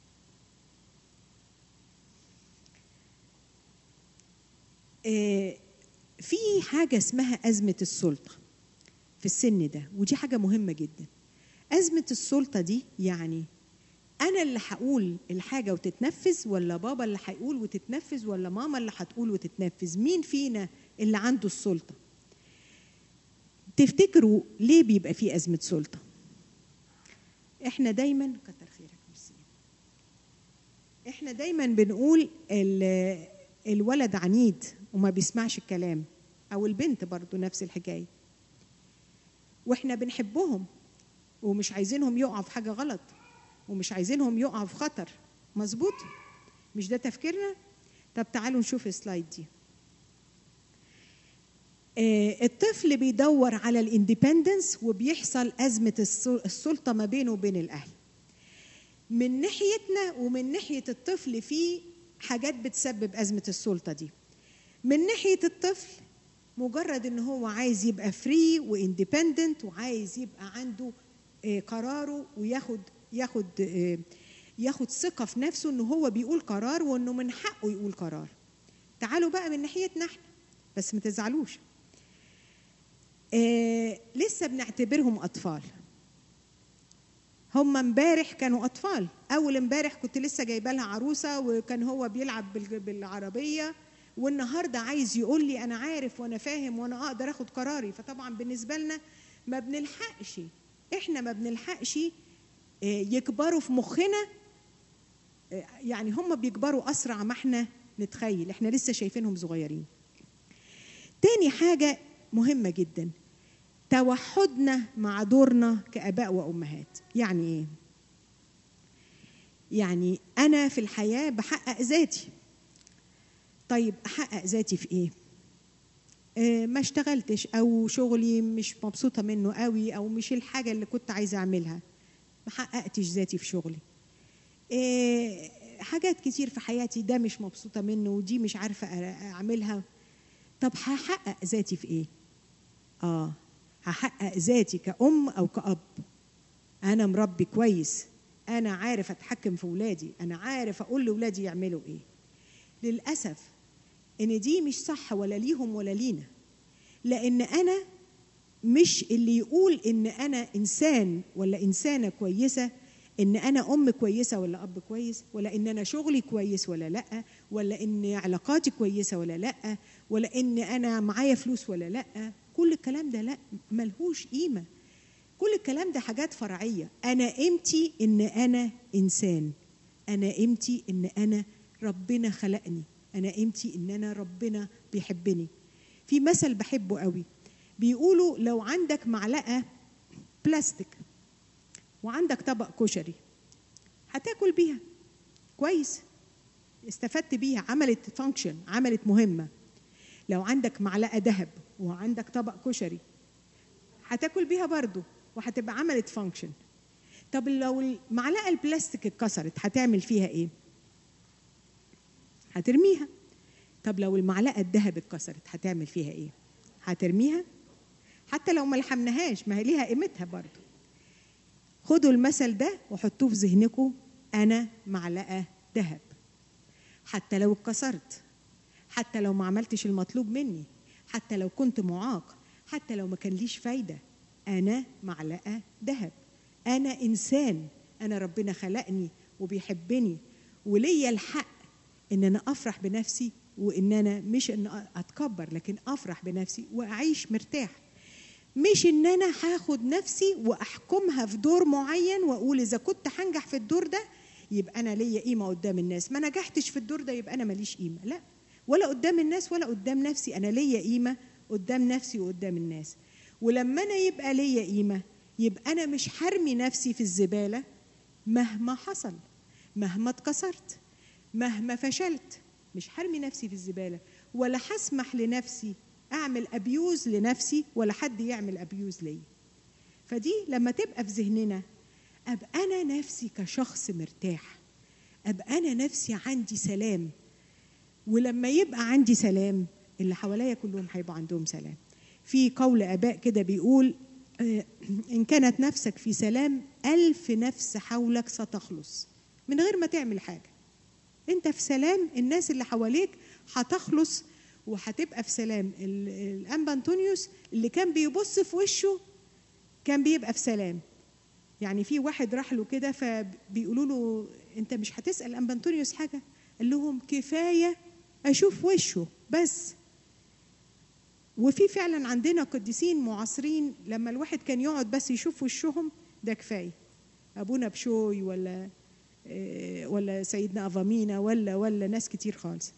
في حاجة اسمها أزمة السلطة في السن ده، ودي حاجة مهمة جدا. أزمة السلطة دي يعني أنا اللي هقول الحاجة وتتنفذ، ولا بابا اللي هيقول وتتنفذ، ولا ماما اللي هتقول وتتنفذ؟ مين فينا اللي عنده السلطة؟ تفتكروا ليه بيبقى فيه أزمة سلطة؟ إحنا دايما كتر خيرك مرسي، إحنا دايما بنقول الولد عنيد وما بيسمعش الكلام، أو البنت برضو نفس الحكاية، وإحنا بنحبهم ومش عايزينهم يقعوا في حاجة غلط، ومش عايزينهم يقعوا في خطر. مظبوط؟ مش ده تفكيرنا؟ طب تعالوا نشوف السلايد دي. الطفل بيدور على الاندبندنس، وبيحصل أزمة السلطة ما بينه وبين الأهل. من ناحيتنا ومن ناحية الطفل في حاجات بتسبب أزمة السلطة دي. من ناحية الطفل مجرد إن هو عايز يبقى فري واندبندنت، وعايز يبقى عنده قراره، وياخد ثقة في نفسه إنه هو بيقول قرار، وإنه من حقه يقول قرار. تعالوا بقى من ناحيتنا احنا، بس ما تزعلوش، لسه بنعتبرهم أطفال. هم امبارح كانوا أطفال. أول امبارح كنت لسه جايبه لها عروسة، وكان هو بيلعب بالعربية، والنهاردة عايز يقول لي أنا عارف وأنا فاهم وأنا أقدر أخد قراري. فطبعا بالنسبة لنا ما بنلحقش، إحنا ما بنلحقش يكبروا في مخنا. يعني هم بيكبروا أسرع ما إحنا نتخيل، إحنا لسه شايفينهم صغيرين. تاني حاجة مهمة جدا، توحدنا مع دورنا كآباء وأمهات. يعني إيه؟ يعني أنا في الحياة بحقق ذاتي. طيب أحقق ذاتي في إيه؟ ما اشتغلتش، أو شغلي مش مبسوطة منه قوي، أو مش الحاجة اللي كنت عايزة أعملها، ما حققتش ذاتي في شغلي. حاجات كتير في حياتي ده مش مبسوطة منه ودي مش عارفة أعملها. طب هحقق ذاتي في إيه؟ هحقق ذاتي كأم أو كأب. أنا مربي كويس، أنا عارف أتحكم في ولادي، أنا عارف أقول لولادي يعملوا إيه. للأسف إن دي مش صح ولا ليهم ولا لينا، لأن أنا مش اللي يقول إن أنا إنسان ولا إنسانة كويسة، إن أنا أم كويسة ولا أب كويس، ولا إن أنا شغلي كويس ولا لأ، ولا إن علاقاتي كويسة ولا لأ، ولا إن أنا معايا فلوس ولا لأ. كل الكلام ده لأ، ملهوش قيمة. كل الكلام ده حاجات فرعية. أنا قيمتي إن أنا إنسان، أنا قيمتي إن أنا ربنا خلقني، أنا قيمتي إن أنا ربنا بيحبني. في مثل بحبه قوي، بيقولوا لو عندك معلقة بلاستيك وعندك طبق كشري هتاكل بيها كويس، استفدت بيها، عملت فانكشن، عملت مهمة. لو عندك معلقة ذهب وعندك طبق كشري هتاكل بيها برضو وهتبقى عملت فانكشن. طب لو المعلقة البلاستيك اتكسرت هتعمل فيها ايه؟ هترميها. طب لو المعلقة الذهب اتكسرت هتعمل فيها ايه؟ هترميها. حتى لو ما لحمناهاش ما هي ليها قيمتها برضو. خدوا المثل ده وحطوه في ذهنكم، أنا معلقة ذهب، حتى لو اتكسرت، حتى لو ما عملتش المطلوب مني، حتى لو كنت معاق، حتى لو ما كان ليش فايدة، أنا معلقة ذهب. أنا إنسان، أنا ربنا خلقني وبيحبني وليا الحق إن أنا أفرح بنفسي، وإن أنا مش إن أتكبر لكن أفرح بنفسي وأعيش مرتاح. مش إن أنا هاخد نفسي وأحكمها في دور معين وأقول إذا كنت هنجح في الدور ده يبقى أنا ليا قيمة قدام الناس، ما نجحتش في الدور ده يبقى أنا ماليش قيمة. لا، ولا قدام الناس ولا قدام نفسي، أنا ليا قيمة قدام نفسي وقدام الناس. ولما أنا يبقى ليا قيمة يبقى أنا مش هرمي نفسي في الزبالة مهما حصل، مهما اتكسرت، مهما فشلت. مش هرمي نفسي في الزبالة، ولا هسمح لنفسي أعمل أبيوز لنفسي ولا حد يعمل أبيوز لي. فدي لما تبقى في ذهننا أبقى أنا نفسي كشخص مرتاح، أبقى أنا نفسي عندي سلام. ولما يبقى عندي سلام اللي حواليا كلهم هيبقى عندهم سلام. في قول آباء كده بيقول إن كانت نفسك في سلام 1000 نفس حولك ستخلص من غير ما تعمل حاجة. أنت في سلام، الناس اللي حواليك هتخلص وهتبقى في سلام. الأنبا أنطونيوس اللي كان بيبص في وشه كان بيبقى في سلام. يعني في واحد راح له كده فبيقولوا له أنت مش هتسأل أنبا أنطونيوس حاجة؟ قال لهم كفاية أشوف وشه بس. وفي فعلا عندنا قديسين معاصرين لما الواحد كان يقعد بس يشوف وشهم ده كفاية. أبونا بشوي ولا سيدنا أفامينا ولا ناس كتير خالص.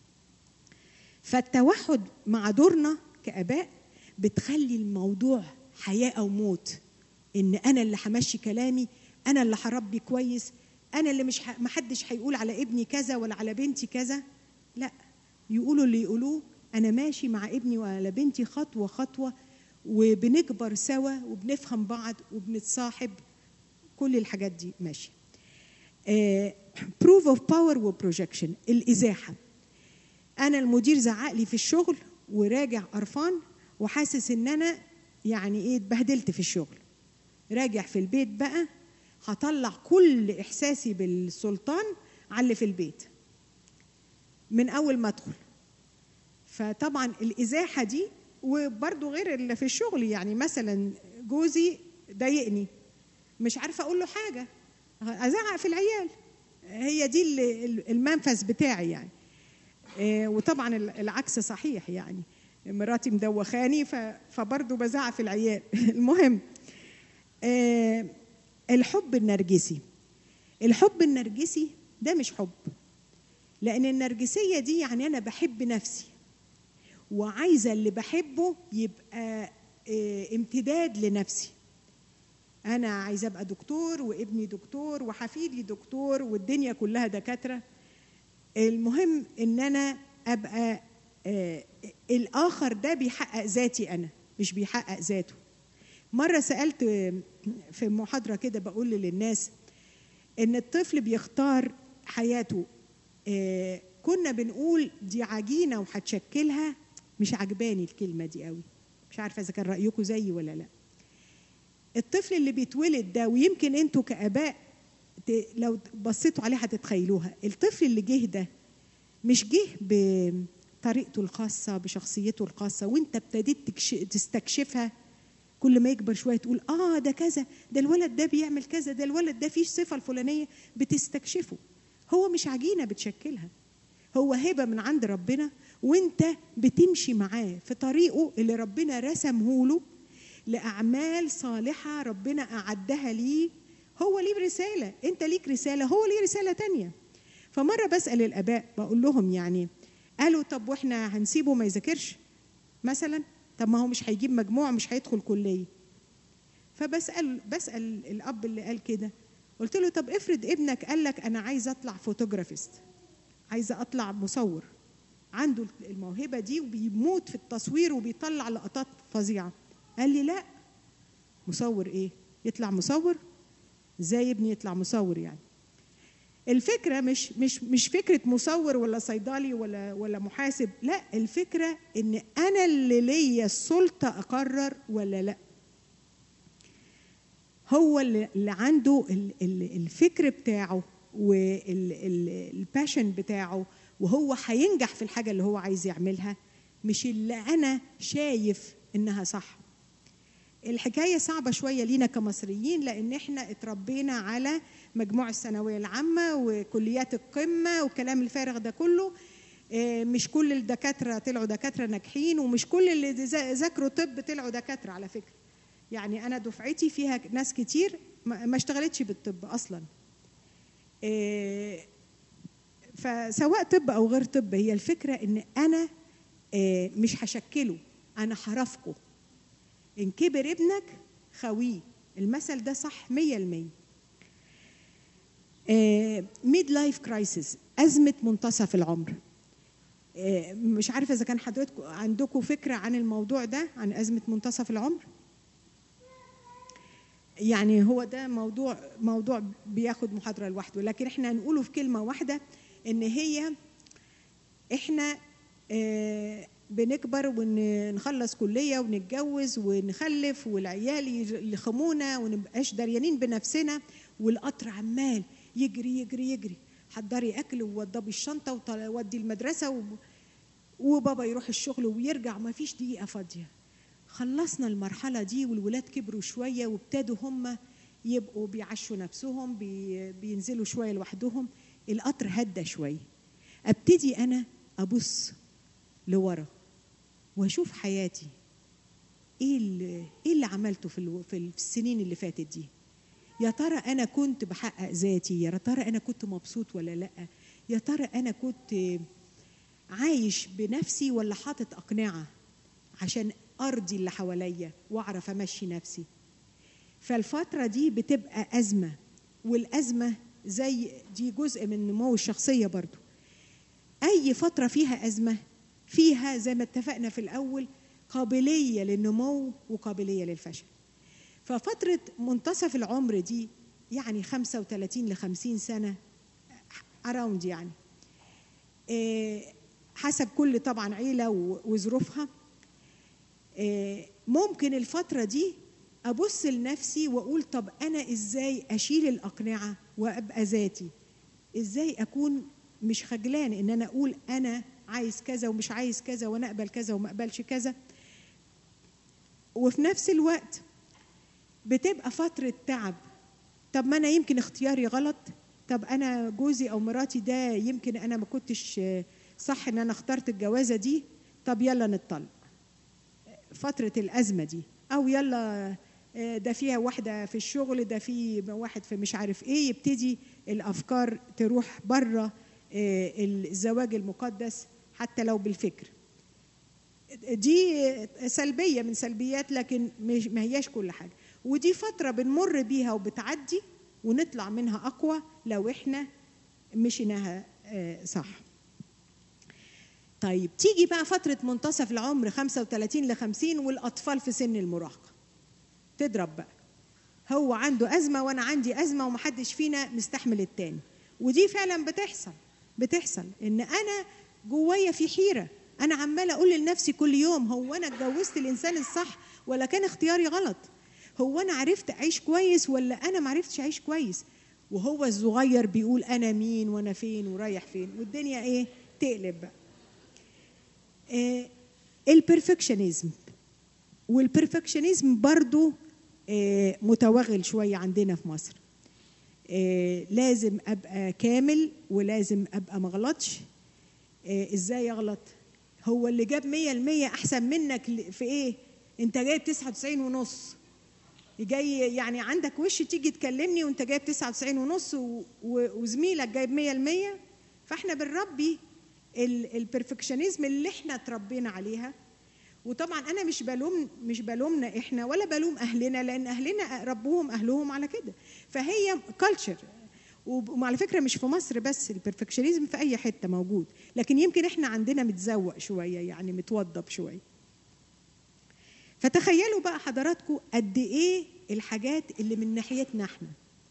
فالتوحد مع دورنا كآباء بتخلي الموضوع حياة أو موت. إن أنا اللي همشي كلامي، أنا اللي هربي كويس، أنا اللي مش محدش هيقول على ابني كذا ولا على بنتي كذا. لا، يقولوا اللي يقولوه. أنا ماشي مع ابني وعلى بنتي خطوة خطوة، وبنكبر سوا وبنفهم بعض وبنتصاحب. كل الحاجات دي ماشي. proof of power وبروجكشن. الإزاحة، أنا المدير زعق لي في الشغل وراجع قرفان وحاسس إن أنا يعني إيه اتبهدلت في الشغل. راجع في البيت بقى هطلع كل إحساسي بالسلطان على اللي في البيت من أول ما أدخل. فطبعا الإزاحة دي، وبرضو غير اللي في الشغل، يعني مثلا جوزي ضايقني مش عارفة أقول له حاجة، أزعق في العيال. هي دي المنفذ بتاعي يعني. وطبعا العكس صحيح، يعني مراتي مدوخاني فبرضو بزعق في العيال. المهم الحب النرجسي. الحب النرجسي ده مش حب، لأن النرجسية دي يعني أنا بحب نفسي وعايزة اللي بحبه يبقى امتداد لنفسي. أنا عايزة أبقى دكتور وابني دكتور وحفيدي دكتور والدنيا كلها دكاترة. المهم إن أنا أبقى الآخر ده بيحقق ذاتي، أنا مش بيحقق ذاته. مرة سألت في محاضرة كده بقول للناس إن الطفل بيختار حياته كنا بنقول دي عجينة وهتشكلها، مش عجباني الكلمة دي قوي، مش عارفة إذا كان رأيكم زيي ولا لا. الطفل اللي بيتولد ده، ويمكن انتوا كآباء لو بصيتوا عليه هتتخيلوها، الطفل اللي جه ده مش جه بطريقته الخاصة بشخصيته الخاصة، وانت ابتديت تستكشفها كل ما يكبر شوية، تقول ده كذا، ده الولد ده بيعمل كذا، ده الولد ده فيه الصفة الفلانية، بتستكشفه. هو مش عجينة بتشكلها، هو هبة من عند ربنا، وانت بتمشي معاه في طريقه اللي ربنا رسمه له لأعمال صالحة ربنا أعدها ليه. هو ليه رسالة، انت ليك رسالة، هو ليه رسالة تانية. فمرة بسأل الآباء بقول لهم يعني، قالوا طب واحنا هنسيبه ما يذاكرش مثلا؟ طب ما هو مش هيجيب مجموع، مش هيدخل كلية. بسأل الأب اللي قال كده، قلت له طب افرض ابنك قال لك أنا عايز أطلع فوتوغرافيست، عايز أطلع مصور، عنده الموهبة دي وبيموت في التصوير وبيطلع لقطات فظيعة. قال لي لا، مصور ايه؟ يطلع مصور؟ ازاي ابني يطلع مصور يعني؟ الفكرة مش فكرة مصور ولا صيدلي ولا محاسب، لا، الفكرة ان انا اللي ليا السلطة اقرر ولا لا. هو اللي عنده الفكر بتاعه والباشن بتاعه، وهو هينجح في الحاجة اللي هو عايز يعملها، مش اللي انا شايف انها صح. الحكاية صعبة شوية لينا كمصريين، لأن احنا اتربينا على مجموع الثانوية العامة وكليات القمة والكلام الفارغ ده كله. مش كل الدكاترة طلعوا دكاترة ناجحين، ومش كل اللي ذاكروا طب طلعوا دكاترة على فكرة. يعني أنا دفعتي فيها ناس كتير ما اشتغلتش بالطب أصلا. فسواء طب أو غير طب، هي الفكرة إن أنا مش هشكله، أنا هرافقه. إن كبر ابنك خويه، المثل ده صح 100%. ميد لايف كرايسيس، أزمة منتصف العمر. مش عارفة إذا كان حضرتكم عندكم فكرة عن الموضوع ده، عن أزمة منتصف العمر. يعني هو ده موضوع بياخد محاضرة لوحده، لكن احنا هنقوله في كلمة واحدة، إن هي احنا بنكبر ونخلص كلية ونتجوز ونخلف، والعيال يخمونا ونبقاش دريانين بنفسنا، والقطر عمال يجري يجري يجري، حضري أكل ووضبي الشنطة وودي المدرسة وبابا يروح الشغل ويرجع، ما فيش دقيقة فاضية. خلصنا المرحلة دي والولاد كبروا شوية وابتدوا هم يبقوا بيعشوا نفسهم، بينزلوا شوية لوحدهم، القطر هدى شوية. ابتدي أنا أبص لورا واشوف حياتي، ايه اللي عملته في السنين اللي فاتت دي. يا ترى انا كنت بحقق ذاتي؟ يا ترى انا كنت مبسوط ولا لا؟ يا ترى انا كنت عايش بنفسي ولا حاطط اقنعه عشان ارضي اللي حواليا واعرف امشي نفسي؟ فالفتره دي بتبقى ازمه، والازمه زي دي جزء من نمو الشخصيه برضو. اي فتره فيها ازمه فيها زي ما اتفقنا في الأول قابلية للنمو وقابلية للفشل. ففترة منتصف العمر دي يعني 35 ل50 سنة أراوند، يعني حسب كل طبعا عيلة وظروفها. ممكن الفترة دي أبص لنفسي وأقول طب أنا إزاي أشيل الأقنعة وأبقى ذاتي؟ إزاي أكون مش خجلان إن أنا أقول أنا عايز كذا ومش عايز كذا، وانا اقبل كذا وما اقبلش كذا. وفي نفس الوقت بتبقى فترة تعب. طب ما انا يمكن اختياري غلط، طب انا جوزي او مراتي ده يمكن انا ما كنتش صح ان انا اخترت الجوازة دي، طب يلا نتطلق. فترة الازمة دي، او يلا ده فيها واحدة في الشغل، ده في واحد في مش عارف ايه، يبتدي الافكار تروح بره الزواج المقدس حتى لو بالفكر. دي سلبية من سلبيات، لكن ما هياش كل حاجة. ودي فترة بنمر بيها وبتعدي، ونطلع منها أقوى لو إحنا مشيناها صح. طيب تيجي بقى فترة منتصف العمر 35 ل50، والأطفال في سن المراهقة تضرب بقى. هو عنده أزمة وأنا عندي أزمة، ومحدش فينا مستحمل التاني، ودي فعلا بتحصل ان انا جوايا في حيره، انا عماله اقول لنفسي كل يوم هو انا اتجوزت الانسان الصح ولا كان اختياري غلط؟ هو انا عرفت اعيش كويس ولا انا ما عرفتش اعيش كويس؟ وهو الصغير بيقول انا مين وانا فين ورايح فين، والدنيا ايه تقلب بقى. البرفكشنزم، والبرفكشنزم برضو متوغل شويه عندنا في مصر. لازم ابقى كامل ولازم ابقى ما غلطش. ازاي اغلط؟ هو اللي جاب 100% احسن منك في ايه؟ انت جايب 99 ونص، جاي يعني عندك وش تيجي تكلمني وانت جايب 99 ونص وزميلك جايب 100%. فاحنا بنربي البرفكشنزم اللي احنا اتربينا عليها. وطبعا انا مش بلومنا احنا ولا بلوم اهلنا، لان اهلنا ربوهم اهلهم على كده، فهي كلتشر. وعلى فكره مش في مصر بس، البرفكشنزم في اي حته موجود، لكن يمكن احنا عندنا متزوق شويه، يعني متوضب شويه. فتخيلوا بقى حضراتكم قد ايه الحاجات اللي من ناحيتنا احنا،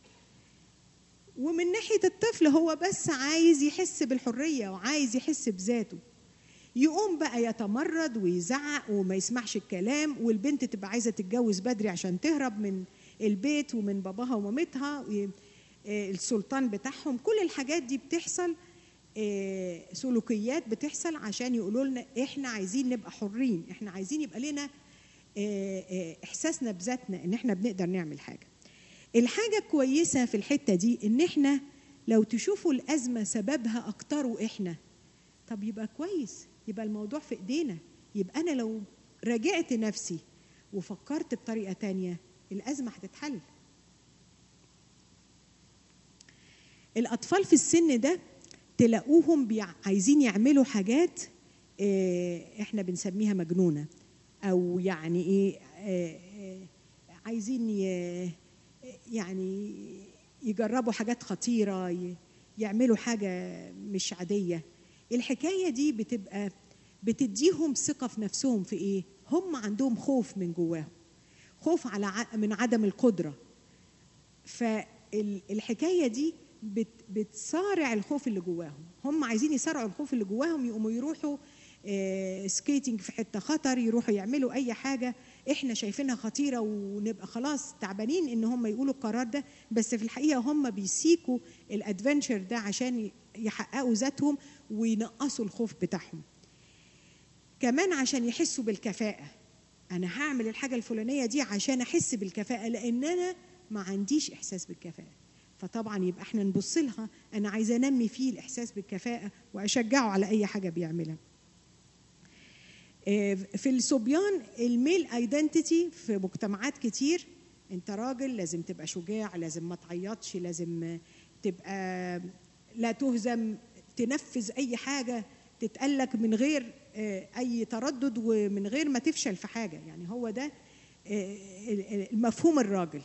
ومن ناحيه الطفل هو بس عايز يحس بالحريه وعايز يحس بذاته، يقوم بقى يتمرد ويزعق وما يسمعش الكلام، والبنت تبقى عايزه تتجوز بدري عشان تهرب من البيت ومن باباها ومامتها، السلطان بتاعهم. كل الحاجات دي بتحصل، سلوكيات بتحصل عشان يقولوا لنا احنا عايزين نبقى حرين، احنا عايزين يبقى لنا احساسنا بذاتنا ان احنا بنقدر نعمل حاجه. الحاجه الكويسه في الحته دي ان احنا لو تشوفوا الازمه سببها اكتره احنا، طب يبقى كويس، يبقى الموضوع في ايدينا. يبقى انا لو راجعت نفسي وفكرت بطريقه تانية الازمه هتتحل. الاطفال في السن ده تلاقوهم عايزين يعملوا حاجات احنا بنسميها مجنونه، او يعني ايه، عايزين يعني يجربوا حاجات خطيره، يعملوا حاجه مش عاديه. الحكايه دي بتبقى بتديهم ثقه في نفسهم في ايه؟ هم عندهم خوف من جواهم، خوف من عدم القدره. فالحكايه دي بتصارع الخوف اللي جواهم. هم عايزين يصارعوا الخوف اللي جواهم، يقوموا يروحوا سكيتنج في حته خطر، يروحوا يعملوا اي حاجه احنا شايفينها خطيره، ونبقى خلاص تعبانين ان هم يقولوا القرار ده، بس في الحقيقه هم بيسيكوا الادفنتشر ده عشان يحققوا ذاتهم وينقصوا الخوف بتاعهم. كمان عشان يحسوا بالكفاءه، انا هعمل الحاجه الفلانيه دي عشان احس بالكفاءه، لان انا ما عنديش احساس بالكفاءه. فطبعا يبقى احنا نبص لها، انا عايزه انمي فيه الاحساس بالكفاءه واشجعه على اي حاجه بيعملها. في الصبيان الميل ايدنتيتي في مجتمعات كتير، انت راجل لازم تبقى شجاع، لازم ما تعيطش، لازم تبقى لا تهزم، تنفذ اي حاجه تتقالك من غير اي تردد ومن غير ما تفشل في حاجه. يعني هو ده المفهوم الراجل.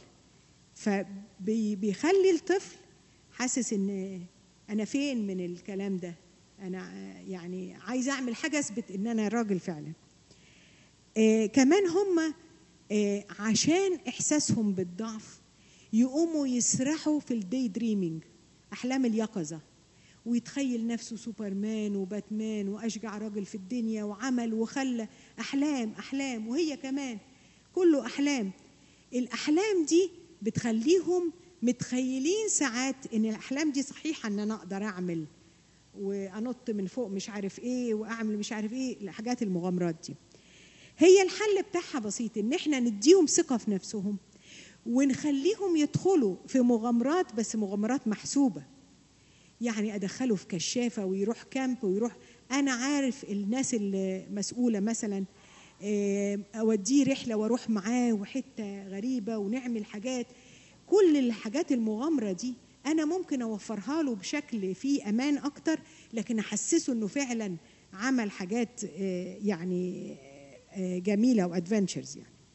فبيخلي الطفل حاسس ان انا فين من الكلام ده، انا يعني عايز اعمل حاجه اثبت ان انا راجل فعلا. كمان هم عشان احساسهم بالضعف يقوموا يسرحوا في الداي دريمينج، احلام اليقظه، ويتخيل نفسه سوبرمان وباتمان واشجع راجل في الدنيا وعمل وخلى احلام، وهي كمان كله احلام. الاحلام دي بتخليهم متخيلين ساعات ان الاحلام دي صحيحه، ان انا اقدر اعمل وانط من فوق مش عارف ايه واعمل مش عارف ايه، الحاجات المغامرات دي. هي الحل بتاعها بسيط، ان احنا نديهم ثقه في نفسهم ونخليهم يدخلوا في مغامرات، بس مغامرات محسوبه. يعني ادخله في كشافه ويروح كامب ويروح، انا عارف الناس المسؤوله مثلا، اوديه رحله واروح معاه وحته غريبه ونعمل حاجات. كل الحاجات المغامره دي انا ممكن اوفرها له بشكل فيه امان اكتر، لكن احسسه انه فعلا عمل حاجات يعني جميله وادفنتشرز.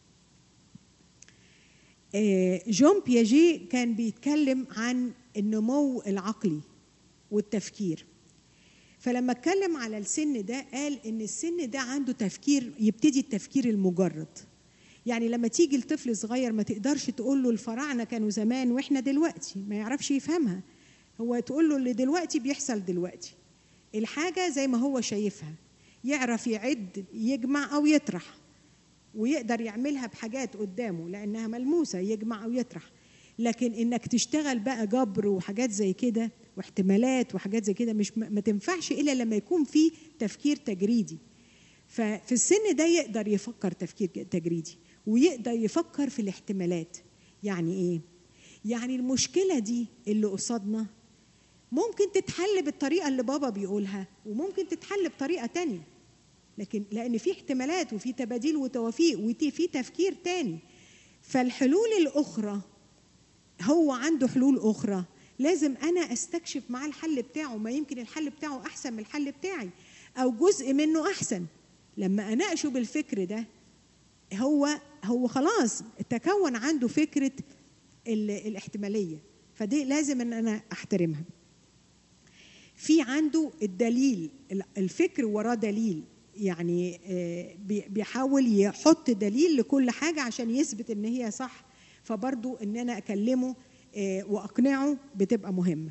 يعني جون بياجي كان بيتكلم عن النمو العقلي والتفكير، فلما اتكلم على السن ده قال ان السن ده عنده تفكير، يبتدي التفكير المجرد. يعني لما تيجي الطفل صغير ما تقدرش تقول له الفراعنه كانوا زمان واحنا دلوقتي، ما يعرفش يفهمها. هو تقول له اللي دلوقتي بيحصل دلوقتي، الحاجة زي ما هو شايفها، يعرف يعد يجمع أو يطرح، ويقدر يعملها بحاجات قدامه لأنها ملموسة، يجمع أو يطرح. لكن إنك تشتغل بقى جبر وحاجات زي كده واحتمالات وحاجات زي كده مش ما تنفعش إلا لما يكون في تفكير تجريدي. ففي السن ده يقدر يفكر تفكير تجريدي، ويقدر يفكر في الاحتمالات. يعني إيه؟ يعني المشكلة دي اللي قصادنا ممكن تتحل بالطريقة اللي بابا بيقولها، وممكن تتحل بطريقة تانية، لكن لأن في احتمالات وفي تباديل وتوافيق وفي تفكير تاني. فالحلول الأخرى هو عنده حلول أخرى، لازم أنا أستكشف معاه الحل بتاعه، ما يمكن الحل بتاعه أحسن من الحل بتاعي أو جزء منه أحسن. لما أناقشه بالفكر ده هو خلاص تكون عنده فكرة الاحتمالية، فدي لازم أن أنا أحترمها. في عنده الدليل، الفكر وراه دليل، يعني بيحاول يحط دليل لكل حاجة عشان يثبت ان هي صح. فبرضو ان انا اكلمه واقنعه بتبقى مهمة.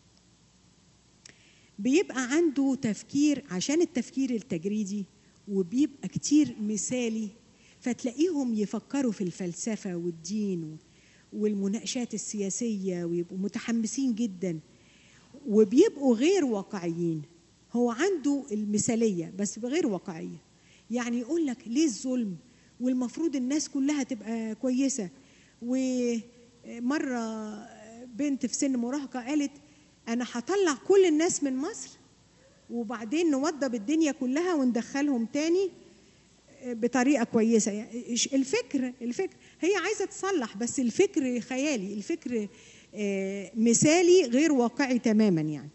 بيبقى عنده تفكير عشان التفكير التجريدي، وبيبقى كتير مثالي، فتلاقيهم يفكروا في الفلسفة والدين والمناقشات السياسية ويبقوا متحمسين جدا، وبيبقوا غير واقعيين. هو عنده المثالية بس بغير واقعية. يعني يقول لك ليه الظلم والمفروض الناس كلها تبقى كويسة. ومرة بنت في سن مراهقة قالت أنا هطلع كل الناس من مصر وبعدين نوضب الدنيا كلها وندخلهم تاني بطريقة كويسة. يعني الفكر هي عايزة تصلح، بس الفكر خيالي، الفكر مثالي غير واقعي تماما. يعني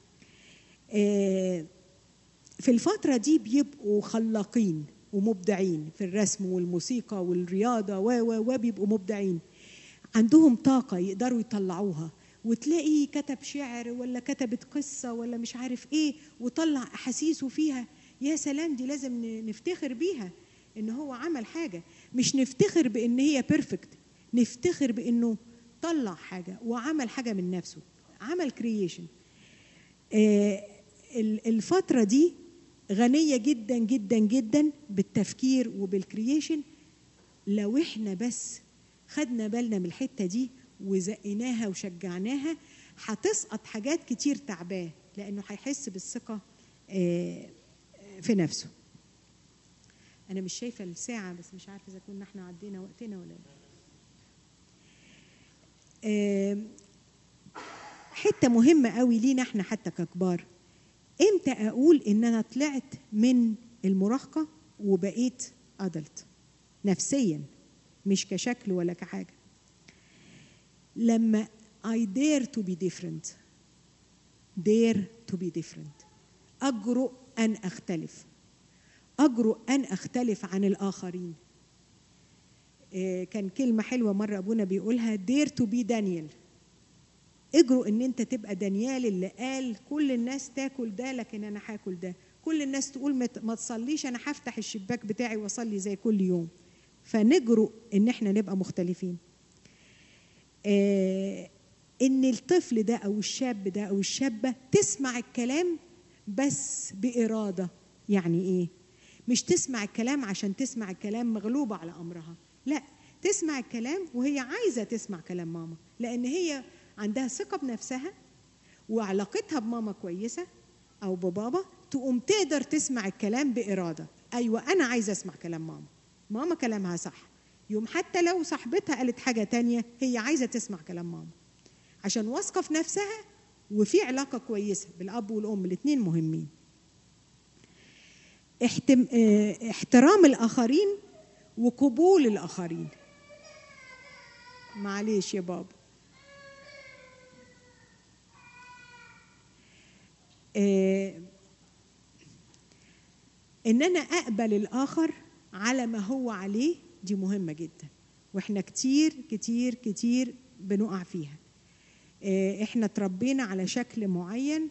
في الفترة دي بيبقوا خلاقين ومبدعين في الرسم والموسيقى والرياضة وبيبقوا مبدعين، عندهم طاقة يقدروا يطلعوها. وتلاقي كتب شعر ولا كتبت قصة ولا مش عارف ايه وطلع أحاسيسه فيها. يا سلام، دي لازم نفتخر بيها ان هو عمل حاجة. مش نفتخر بان هي بيرفكت، نفتخر بانه طلع حاجة وعمل حاجة من نفسه، عمل كرييشن. الفترة دي غنية جدا جدا جدا بالتفكير وبالكرييشن. لو احنا بس خدنا بالنا من الحتة دي وزقناها وشجعناها، هتسقط حاجات كتير تعباه، لأنه هيحس بالثقة في نفسه. أنا مش شايفة الساعة، بس مش عارفة إذا كنا احنا عدينا وقتنا ولا لا. حتة مهمة قوي لينا احنا حتى ككبار، امتى اقول ان انا طلعت من المراهقة وبقيت ادلت نفسيا، مش كشكل ولا كحاجة. لما I dare to be different، أجرؤ أن أختلف عن الآخرين. كان كلمة حلوة مرة أبونا بيقولها، dare to be Daniel. اجرؤ ان انت تبقى دانيال اللي قال كل الناس تاكل ده لكن انا هاكل ده، كل الناس تقول ما تصليش، انا هفتح الشباك بتاعي واصلي زي كل يوم. فنجرؤ ان احنا نبقى مختلفين. ان الطفل ده او الشاب ده او الشابة تسمع الكلام بس بإرادة. يعني ايه؟ مش تسمع الكلام عشان تسمع الكلام مغلوبة على امرها، لا، تسمع الكلام وهي عايزة تسمع كلام ماما، لان هي عندها ثقة بنفسها وعلاقتها بماما كويسة أو ببابا، تقوم تقدر تسمع الكلام بإرادة. أيوة، أنا عايزة أسمع كلام ماما كلامها صح. يوم حتى لو صاحبتها قالت حاجة تانية، هي عايزة تسمع كلام ماما عشان واثقة في نفسها وفي علاقة كويسة بالأب والأم، الاثنين مهمين. احترام الآخرين وقبول الآخرين. معليش يا بابا. ان انا اقبل الاخر على ما هو عليه، دي مهمة جدا، واحنا كتير كتير كتير بنقع فيها. احنا تربينا على شكل معين،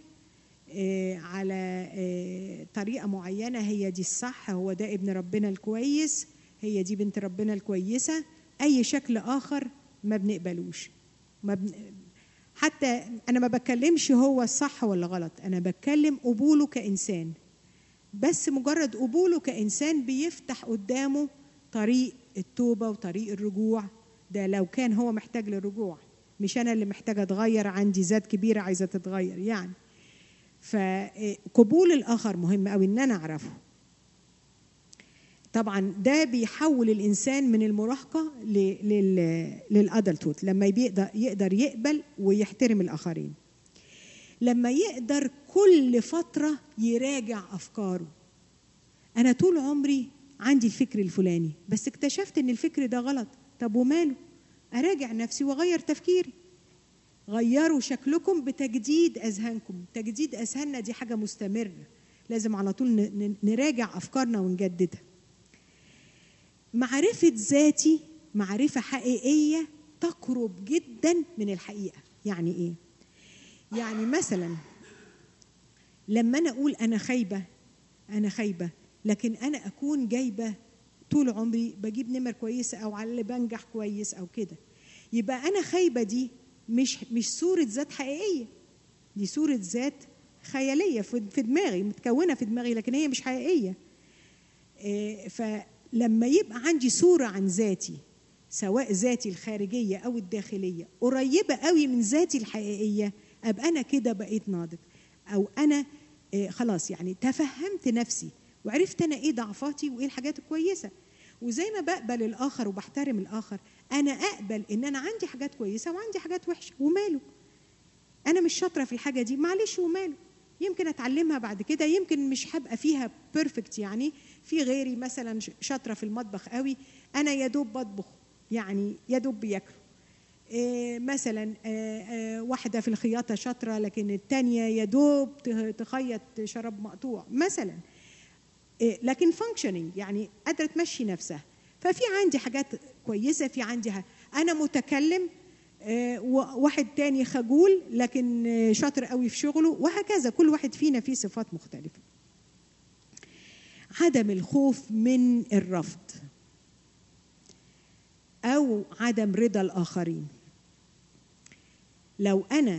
على طريقة معينة، هي دي الصح، هو ده ابن ربنا الكويس، هي دي بنت ربنا الكويسة. اي شكل اخر ما بنقبلوش. حتى انا ما بتكلمش هو الصح ولا غلط، انا بتكلم قبوله كإنسان. بس مجرد قبوله كإنسان بيفتح قدامه طريق التوبة وطريق الرجوع. ده لو كان هو محتاج للرجوع، مش أنا اللي محتاجة أتغير، عندي ذات كبيرة عايزة تتغير يعني. فقبول الآخر مهم أوي إن أنا أعرفه. طبعا ده بيحول الإنسان من المراهقة للأدلتوت، لما يقدر يقبل ويحترم الآخرين، لما يقدر كل فترة يراجع أفكاره. أنا طول عمري عندي الفكر الفلاني بس اكتشفت إن الفكر ده غلط، طب وماله؟ أراجع نفسي وأغير تفكيري. غيروا شكلكم بتجديد أذهانكم. تجديد أذهاننا دي حاجة مستمرة، لازم على طول نراجع أفكارنا ونجددها. معرفة ذاتي معرفة حقيقية تقرب جدا من الحقيقة. يعني إيه؟ يعني مثلا لما أنا أقول أنا خايبة، لكن أنا أكون جايبة طول عمري بجيب نمر كويسة أو على اللي بنجح كويس أو كده، يبقى أنا خايبة دي مش صورة ذات حقيقية، دي صورة ذات خيالية في دماغي، متكونة في دماغي لكن هي مش حقيقية. فلما يبقى عندي صورة عن ذاتي، سواء ذاتي الخارجية أو الداخلية قريبة قوي من ذاتي الحقيقية، أبقى أنا كده بقيت ناضج، أو أنا خلاص يعني تفهمت نفسي وعرفت أنا إيه ضعفاتي وإيه الحاجات الكويسة. وزي ما بقبل الآخر وبحترم الآخر، أنا أقبل إن أنا عندي حاجات كويسة وعندي حاجات وحشة، وماله؟ أنا مش شاطرة في الحاجة دي، معلش وماله؟ يمكن أتعلمها بعد كده، يمكن مش هبقى فيها بيرفكت. يعني في غيري مثلا شاطرة في المطبخ قوي، أنا يدوب بطبخ يعني يدوب بياكلوا. مثلا واحدة في الخياطة شاطرة لكن التانية يدوب تخيط شراب مقطوع مثلا، لكن functioning يعني قادرة تمشي نفسها. ففي عندي حاجات كويسة، في عندي أنا متكلم، واحد تاني خجول لكن شاطر قوي في شغله، وهكذا. كل واحد فينا فيه صفات مختلفة. عدم الخوف من الرفض أو عدم رضا الآخرين. لو أنا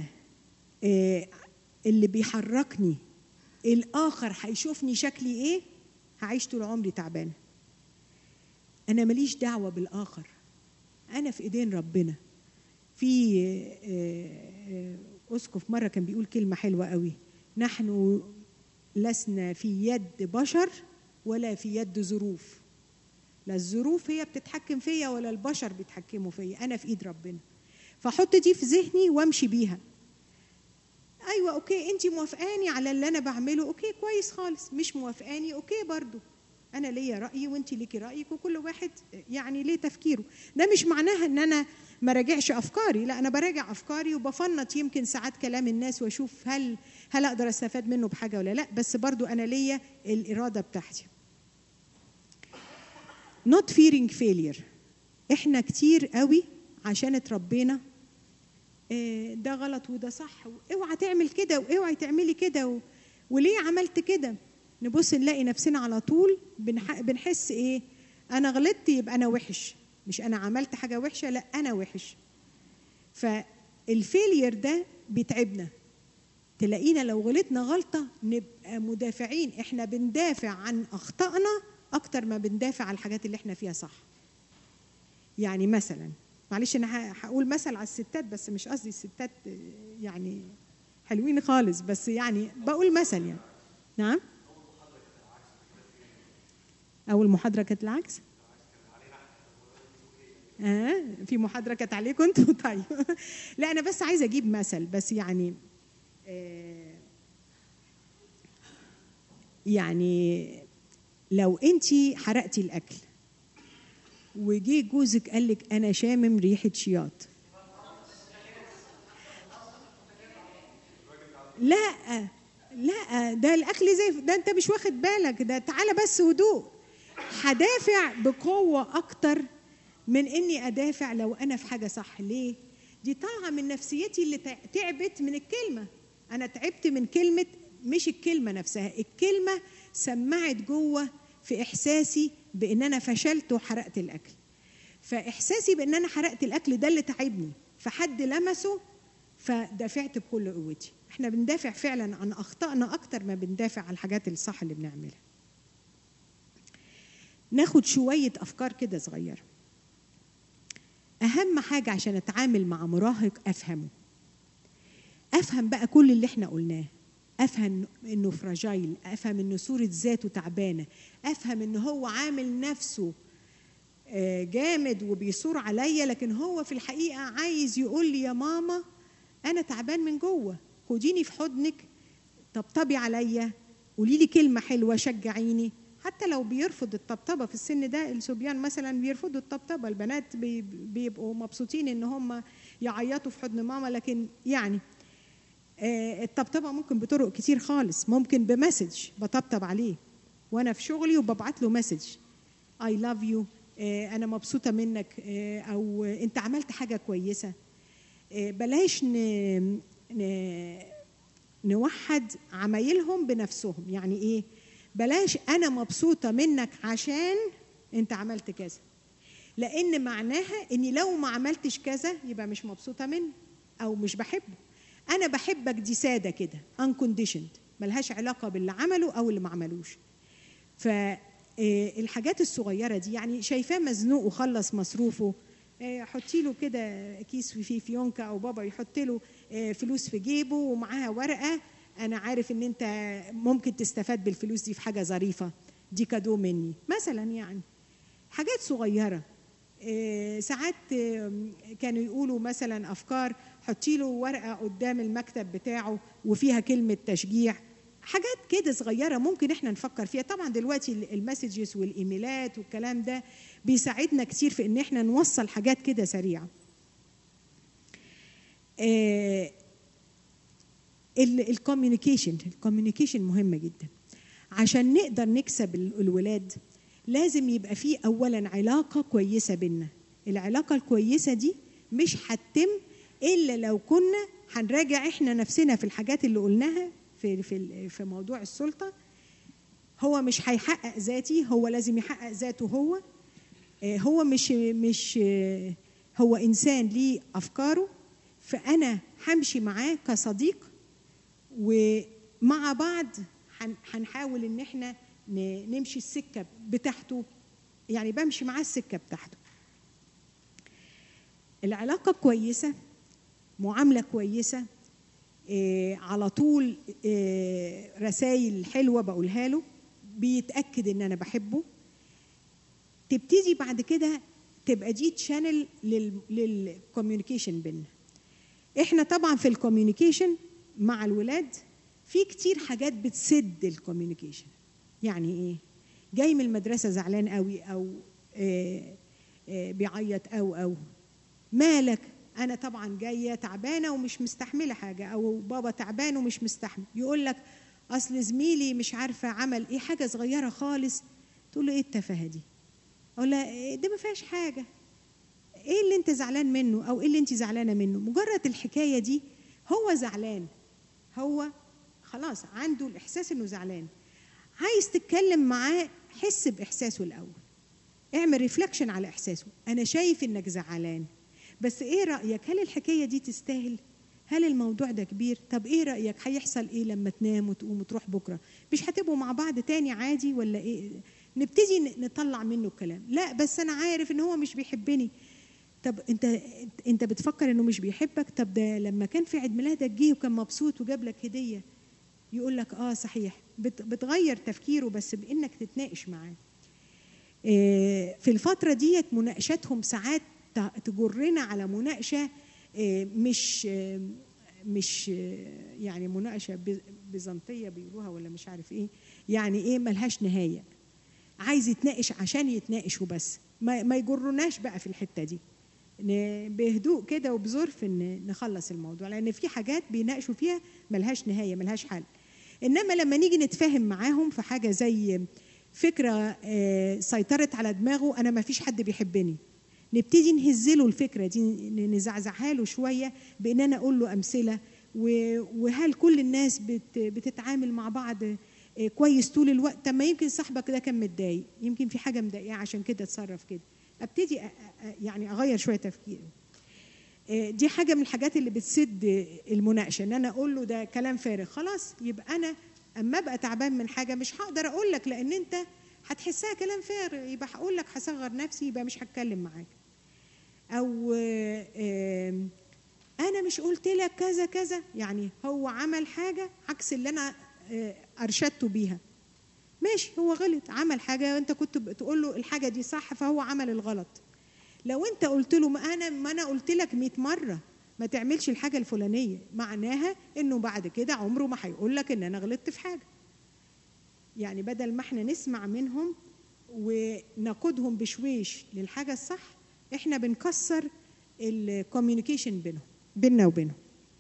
اللي بيحركني الآخر هيشوفني شكلي إيه، هعيش طول عمري تعبانة. أنا ماليش دعوة بالآخر، أنا في إيدين ربنا. في أسقف مرة كان بيقول كلمة حلوة قوي: نحن لسنا في يد بشر ولا في يد ظروف. لا الظروف هي بتتحكم فيا ولا البشر بيتحكموا فيا، أنا في إيد ربنا. فحط دي في ذهني وامشي بيها. أيوة أوكي، أنت موافقاني على اللي أنا بعمله، أوكي كويس خالص. مش موافقاني أوكي برضو، أنا ليا رأيي وأنت ليكي رأيك، وكل واحد يعني ليه تفكيره. ده مش معناها إن أنا ما راجعش أفكاري، لا أنا براجع أفكاري وبفنط يمكن ساعات كلام الناس وأشوف هل أقدر أستفاد منه بحاجة ولا لا، بس برضو أنا ليا الإرادة بتاعتي. not fearing failure. إحنا كتير قوي عشان اتربينا ده غلط وده صح، واوعى تعمل كده واوعى تعملي كده وليه عملت كده. نبص نلاقي نفسنا على طول بنحس ايه؟ انا غلطت يبقى انا وحش، مش انا عملت حاجه وحشه، لا انا وحش. فالفيلير ده بيتعبنا. تلاقينا لو غلطنا غلطه نبقى مدافعين، احنا بندافع عن اخطائنا اكتر ما بندافع عن الحاجات اللي احنا فيها صح. يعني مثلا معلش انا هقول مثل على الستات، بس مش قصدي الستات يعني حلوين خالص، بس يعني بقول مثل يعني. نعم، اول محاضره كانت العكس. في محاضره كانت عليكم انتوا. طيب لا انا بس عايزه اجيب مثل، بس يعني لو انتي حرقتي الاكل وجي جوزك قال لك انا شامم ريحه شياط، لا ده الاكل زي ده، انت مش واخد بالك، ده تعالى بس هدوء. هدافع بقوه اكتر من اني ادافع لو انا في حاجه صح. ليه؟ دي طالعه من نفسيتي اللي تعبت من الكلمه. انا تعبت من كلمه، مش الكلمه نفسها، الكلمه سمعت جوه في احساسي بان انا فشلت وحرقت الاكل. فاحساسي بان انا حرقت الاكل ده اللي تعبني، فحد لمسه فدافعت بكل قوتي. احنا بندافع فعلا عن اخطائنا اكتر ما بندافع عن الحاجات الصح اللي بنعملها. ناخد شويه افكار كده صغيره. اهم حاجه عشان اتعامل مع مراهق افهم بقى كل اللي احنا قلناه. افهم انه فراجايل، افهم انه صوره ذاته تعبانه، افهم انه هو عامل نفسه جامد وبيصور عليا، لكن هو في الحقيقه عايز يقول لي يا ماما انا تعبان من جوه، خديني في حضنك، طبطبي عليا، قولي لي كلمه حلوه، شجعيني. حتى لو بيرفض الطبطبه في السن ده، الصبيان مثلا بيرفضوا الطبطبه، البنات بيبقوا مبسوطين ان هم يعيطوا في حضن ماما، لكن يعني الطبطبه ممكن بطرق كتير خالص. ممكن بمسج بطبطب عليه وانا في شغلي وببعت له مسج I love you، انا مبسوطه منك، او انت عملت حاجه كويسه. بلاش نوحد عمايلهم بنفسهم. يعني ايه؟ بلاش انا مبسوطه منك عشان انت عملت كذا، لان معناها اني لو ما عملتش كذا يبقى مش مبسوطه منه او مش بحبه. انا بحبك دي ساده كده unconditioned، ملهاش علاقه باللي عمله او اللي ما عملوش. فالحاجات الصغيره دي، يعني شايفاه مزنوق وخلص مصروفه، حطي له كده كيس فيه فيونكه، او بابا يحط له فلوس في جيبه ومعاها ورقه، انا عارف ان انت ممكن تستفاد بالفلوس دي في حاجه ظريفه، دي كادو مني مثلا. يعني حاجات صغيره. ساعات كانوا يقولوا مثلا افكار، حطي له ورقه قدام المكتب بتاعه وفيها كلمه تشجيع. حاجات كده صغيره ممكن احنا نفكر فيها. طبعا دلوقتي المسجز والايميلات والكلام ده بيساعدنا كتير في ان احنا نوصل حاجات كده سريعه. الكوميونيكيشن مهمه جدا. عشان نقدر نكسب الولاد لازم يبقى فيه اولا علاقه كويسه بينا. العلاقه الكويسه دي مش هتتم الا لو كنا هنراجع احنا نفسنا في الحاجات اللي قلناها في موضوع السلطه. هو مش هيحقق ذاتي، هو لازم يحقق ذاته. هو مش هو انسان ليه افكاره، فانا همشي معاه كصديق، ومع بعض هنحاول ان احنا نمشي السكه بتاعته، يعني بمشي معاه السكه بتاعته. العلاقه كويسه، معامله كويسه، على طول رسائل حلوه بقولها له، بيتاكد ان انا بحبه. تبتدي بعد كده تبقى دي تشانل للكوميونيكيشن بينا. احنا طبعا في الكوميونيكيشن مع الولاد في كتير حاجات بتسد الكوميونيكيشن. يعني ايه؟ جاي من المدرسه زعلان قوي، او بيعيط، او مالك؟ انا طبعا جايه تعبانه ومش مستحمله حاجه، او بابا تعبان ومش مستحمل. يقول لك اصل زميلي مش عارفه عمل ايه، حاجه صغيره خالص. تقول له ايه التفاهه دي؟ اقول لها ده ما فيهاش حاجه، ايه اللي انت زعلان منه او ايه اللي انت زعلانه منه؟ مجرد الحكايه دي هو زعلان، هو خلاص عنده الاحساس انه زعلان. عايز تتكلم معاه، حس باحساسه الاول، اعمل ريفلكشن على احساسه. انا شايف انك زعلان، بس ايه رايك؟ هل الحكايه دي تستاهل؟ هل الموضوع ده كبير؟ طب ايه رايك؟ هيحصل ايه لما تنام وتقوم وتروح بكره؟ مش هتبقوا مع بعض تاني عادي ولا ايه؟ نبتدي نطلع منه الكلام. لا بس انا عارف ان هو مش بيحبني. طب انت بتفكر انه مش بيحبك؟ طب ده لما كان في عيد ميلادك جه وكان مبسوط وجاب لك هديه. يقول لك صحيح. بتغير تفكيره بس بانك تتناقش معاه. في الفتره ديت مناقشاتهم ساعات تجرنا على مناقشه مش يعني مناقشه بيزنطيه بيقولوها ولا مش عارف ايه، يعني ايه ملهاش نهايه. عايز يتناقش عشان يتناقش وبس، ما يجرناش بقى في الحته دي. بهدوء كده وبظرف ان نخلص الموضوع، لان في حاجات بيناقشوا فيها ملهاش نهايه ملهاش حل. انما لما نيجي نتفاهم معاهم في حاجه زي فكره سيطرت على دماغه، انا ما فيش حد بيحبني، نبتدي نهزله الفكره دي، نزعزعها له شويه بان انا اقول له امثله. وهل كل الناس بتتعامل مع بعض كويس طول الوقت؟ طب ما يمكن صاحبك ده كان متضايق، يمكن في حاجه مضايقاه عشان كده اتصرف كده. ابتدي يعني اغير شويه تفكيري. دي حاجه من الحاجات اللي بتسد المناقشه، ان انا اقول له ده كلام فارغ، خلاص يبقى انا اما ابقى تعبان من حاجه مش هقدر اقول لك، لان انت هتحسها كلام فارغ، يبقى هقول لك هصغر نفسي، يبقى مش هتكلم معاك. او انا مش قلت لك كذا كذا، يعني هو عمل حاجه عكس اللي انا ارشدته بيها. ماشي، هو غلط، عمل حاجه انت كنت بتقول له الحاجه دي صح، فهو عمل الغلط. لو انت قلت له ما انا قلت لك 100 مره ما تعملش الحاجه الفلانيه، معناها انه بعد كده عمره ما هيقول لك ان انا غلطت في حاجه. يعني بدل ما احنا نسمع منهم ونقودهم بشويش للحاجه الصح، احنا بنكسر الكوميونيكيشن بيننا وبينهم.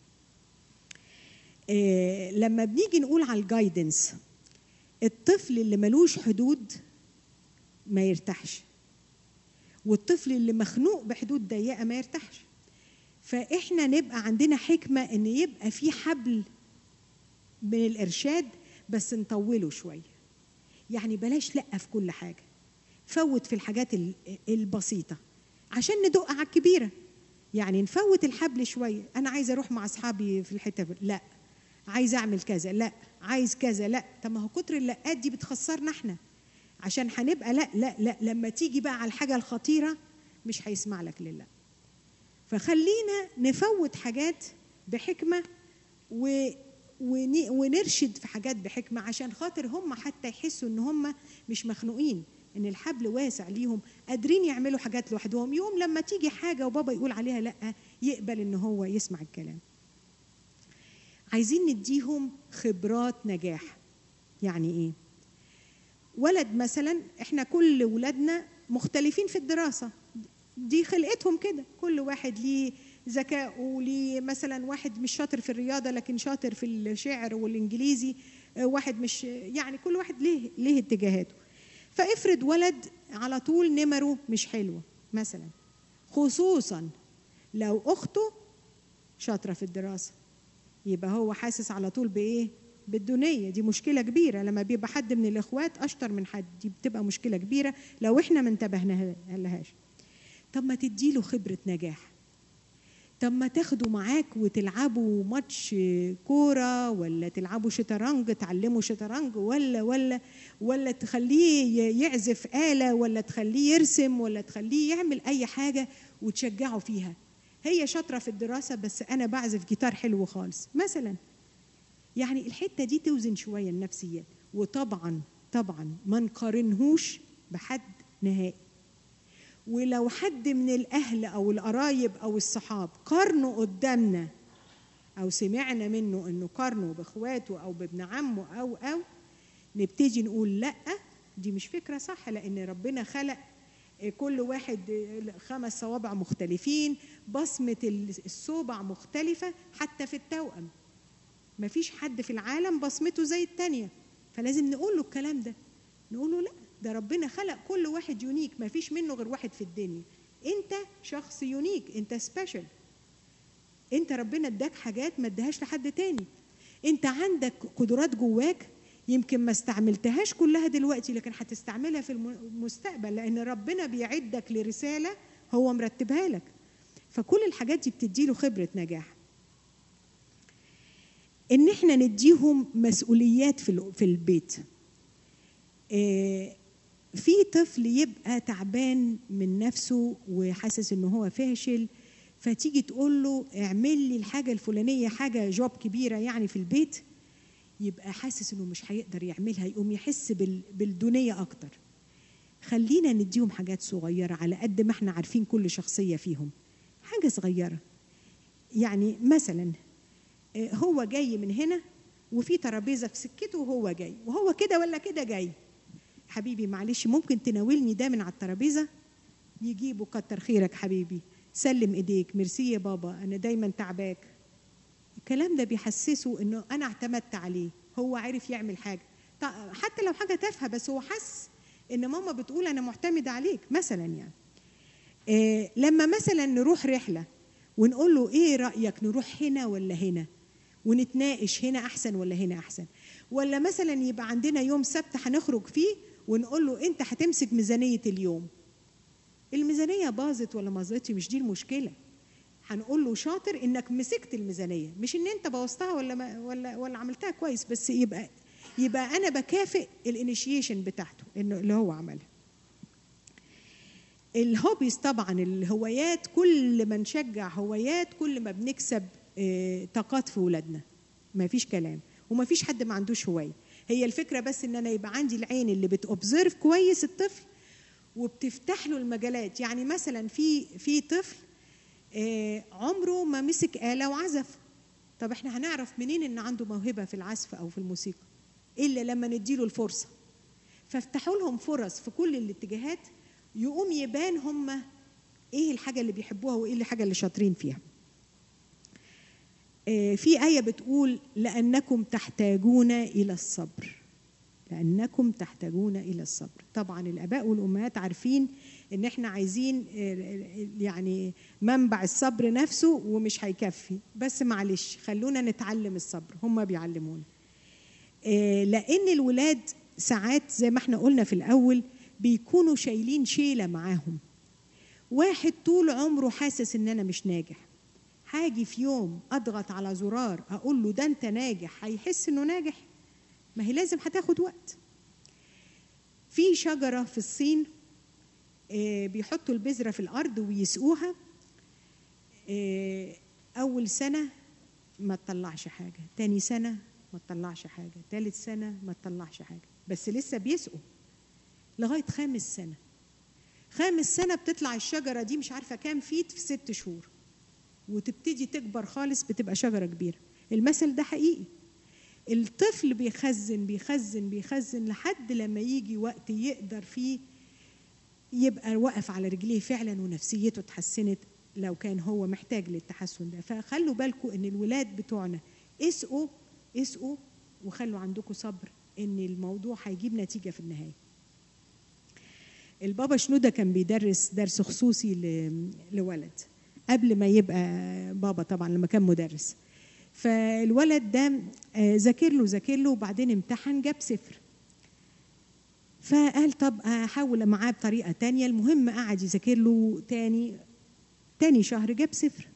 لما بنيجي نقول على الجايدنس، الطفل اللي ملوش حدود ما يرتاحش، والطفل اللي مخنوق بحدود ضيقه ما يرتاحش. فاحنا نبقى عندنا حكمه ان يبقى في حبل من الارشاد، بس نطوله شويه. يعني بلاش لا في كل حاجه، فوت في الحاجات البسيطه عشان ندق على الكبيره. يعني نفوت الحبل شويه، انا عايزه اروح مع اصحابي في الحته، لا عايز اعمل كذا، لا عايز كذا، لا. طب ما هو كتر اللقات دي بتخسرنا احنا، عشان هنبقى لا لا لا، لما تيجي بقى على الحاجه الخطيره مش هيسمع لك لله. فخلينا نفوت حاجات بحكمه ونرشد في حاجات بحكمه، عشان خاطر هم حتى يحسوا ان هم مش مخنوقين، ان الحبل واسع ليهم، قادرين يعملوا حاجات لوحدهم. يوم لما تيجي حاجه وبابا يقول عليها لا، يقبل ان هو يسمع الكلام. عايزين نديهم خبرات نجاح. يعني ايه؟ ولد مثلا، احنا كل ولادنا مختلفين في الدراسه، دي خلقتهم كده، كل واحد ليه ذكاء، وليه مثلا واحد مش شاطر في الرياضه لكن شاطر في الشعر والانجليزي، واحد مش، يعني كل واحد ليه اتجاهاته. فافرض ولد على طول نمره مش حلوه مثلا، خصوصا لو اخته شاطره في الدراسه، يبقى هو حاسس على طول بايه؟ بالدونيه. دي مشكله كبيره لما بيبقى حد من الاخوات اشطر من حد، دي بتبقى مشكله كبيره لو احنا ما انتبهنا لهاش. طب ما تديله خبره نجاح، طب ما تاخدوا معاك وتلعبوا ماتش كوره، ولا تلعبوا شطرنج، تعلموا شطرنج، ولا تخليه يعزف آلة، ولا تخليه يرسم، ولا تخليه يعمل اي حاجه وتشجعوا فيها. هي شاطره في الدراسه بس انا بعزف جيتار حلو خالص مثلا. يعني الحته دي توزن شويه النفسيات. وطبعا ما نقارنهوش بحد نهائي. ولو حد من الاهل او القرايب او الصحاب قارنوا قدامنا، او سمعنا منه انه قارنوا باخواته او بابن عمه او نبتدي نقول لا، دي مش فكره صح، لان ربنا خلق كل واحد 5 صوابع مختلفين، بصمه الصوبع مختلفه، حتى في التوأم مفيش حد في العالم بصمته زي التانية. فلازم نقول له الكلام ده، نقول له لا، ده ربنا خلق كل واحد يونيك، مفيش منه غير واحد في الدنيا. انت شخص يونيك، انت سبيشال، انت ربنا اداك حاجات ما اداهاش لحد تاني. انت عندك قدرات جواك يمكن ما استعملتهاش كلها دلوقتي، لكن هتستعملها في المستقبل، لان ربنا بيعدك لرسالة هو مرتبها لك. فكل الحاجات دي بتديله خبرة نجاح. ان احنا نديهم مسؤوليات في البيت. في طفل يبقى تعبان من نفسه وحاسس انه هو فاشل، فتيجي تقول له اعمل لي الحاجه الفلانيه، حاجه جوب كبيره يعني في البيت، يبقى حاسس انه مش هيقدر يعملها، يقوم يحس بالدونيه اكتر. خلينا نديهم حاجات صغيره على قد ما احنا عارفين كل شخصيه فيهم، حاجه صغيره. يعني مثلا هو جاي من هنا وفي ترابيزه في سكته وهو جاي، وهو كده ولا كده جاي، حبيبي معلش ممكن تناولني ده من على الترابيزه؟ يجيبه، كتر خيرك حبيبي، سلم ايديك، ميرسي يا بابا، انا دايما تعباك. الكلام ده بيحسسه انه انا اعتمدت عليه، هو عارف يعمل حاجه، حتى لو حاجه تافهه، بس هو حس ان ماما بتقول انا معتمده عليك مثلا. يعني لما مثلا نروح رحله ونقول له ايه رايك نروح هنا ولا هنا، ونتناقش هنا احسن ولا هنا احسن. ولا مثلا يبقى عندنا يوم سبت هنخرج فيه ونقول له انت هتمسك ميزانيه اليوم، الميزانيه باظت ولا ما باظتش مش دي المشكله، هنقول له شاطر انك مسكت الميزانيه، مش ان انت بوظتها ولا عملتها كويس، بس يبقى انا بكافئ الانيشيشن بتاعته انه اللي هو عملها. الهوبيز طبعا، الهوايات، كل ما نشجع هوايات كل ما بنكسب طاقات في ولادنا، ما فيش كلام. وما فيش حد ما عندوش هوايه، هي الفكره بس ان انا يبقى عندي العين اللي بتوبزرف كويس الطفل وبتفتح له المجالات. يعني مثلا في طفل عمره ما مسك آلة وعزف، طب احنا هنعرف منين ان عنده موهبة في العزف او في الموسيقى؟ الا لما نديله الفرصة. فافتحوا لهم فرص في كل الاتجاهات، يقوم يبان هم ايه الحاجة اللي بيحبوها وايه الحاجة اللي شاطرين فيها. في آية بتقول لأنكم تحتاجون إلى الصبر، لأنكم تحتاجون إلى الصبر. طبعا الآباء والأمهات عارفين إن إحنا عايزين يعني منبع الصبر نفسه ومش هيكفي، بس معلش خلونا نتعلم الصبر، هم بيعلمونا. لأن الولاد ساعات زي ما احنا قلنا في الأول بيكونوا شايلين شيلة معاهم. واحد طول عمره حاسس إن أنا مش ناجح، هاجي في يوم أضغط على زرار أقول له ده أنت ناجح، هيحس إنه ناجح؟ ما هي لازم هتاخد وقت. في شجرة في الصين بيحطوا البذرة في الأرض ويسقوها، أول سنة ما تطلعش حاجة، تاني سنة ما تطلعش حاجة، تالت سنة ما تطلعش حاجة، بس لسه بيسقوا لغاية خامس سنة بتطلع الشجرة دي مش عارفة كام فيت في 6 شهور، وتبتدي تكبر خالص بتبقى شجرة كبيرة. المثل ده حقيقي. الطفل بيخزن بيخزن بيخزن لحد لما يجي وقت يقدر فيه يبقى واقف على رجليه فعلا ونفسيته اتحسنت لو كان هو محتاج للتحسن ده. فخلوا بالكم ان الولاد بتوعنا اسقوا وخلوا عندكم صبر ان الموضوع هيجيب نتيجة في النهاية. البابا شنودة كان بيدرس درس خصوصي لولد قبل ما يبقى بابا، طبعا لما كان مدرس. فالولد ده ذاكر له وبعدين امتحن جاب 0. فقال طب احاول معاه بطريقه تانية. المهم قعد يذاكر له تاني شهر جاب 0.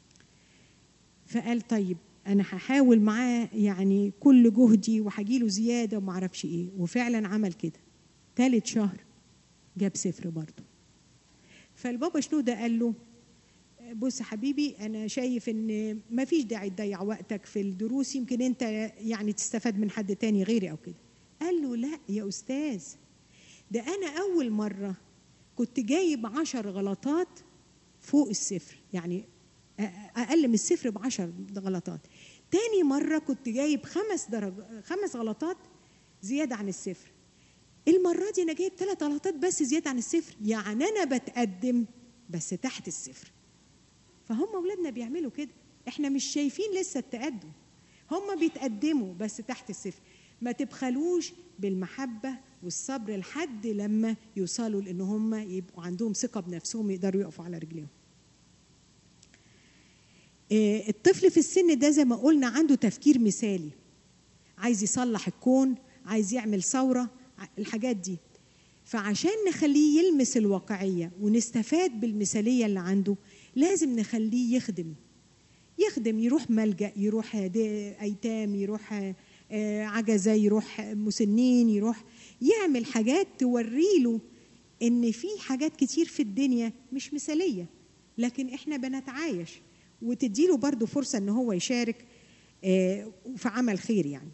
فقال طيب انا هحاول معاه يعني كل جهدي وهجيله زياده وما اعرفش ايه، وفعلا عمل كده. ثالث شهر جاب 0 برضه. فالبابا شنودة قال له بص حبيبي، أنا شايف إن ما فيش داعي تضيع وقتك في الدروس، يمكن أنت يعني تستفاد من حد تاني غيري أو كده. قال له لا يا أستاذ، ده أنا أول مرة كنت جايب 10 غلطات فوق 0، يعني أقل من 0 ب10 غلطات. تاني مرة كنت جايب 5 غلطات زيادة عن 0. المرة دي أنا جايب 3 غلطات بس زيادة عن 0، يعني أنا بتقدم بس تحت 0. فهم أولادنا بيعملوا كده، إحنا مش شايفين لسه التقدم، هم بيتقدموا بس تحت 0. ما تبخلوش بالمحبة والصبر لحد لما يوصلوا لأن هم يبقوا عندهم ثقة بنفسهم يقدروا يقفوا على رجليهم. الطفل في السن ده زي ما قلنا عنده تفكير مثالي، عايز يصلح الكون، عايز يعمل ثورة، الحاجات دي. فعشان نخليه يلمس الواقعية ونستفاد بالمثالية اللي عنده، لازم نخليه يخدم، يروح ملجأ، يروح أيتام، يروح عجزة، يروح مسنين، يروح يعمل حاجات توريله إن في حاجات كتير في الدنيا مش مثالية، لكن إحنا بنتعايش، وتديله برضو فرصة إن هو يشارك في عمل خير يعني.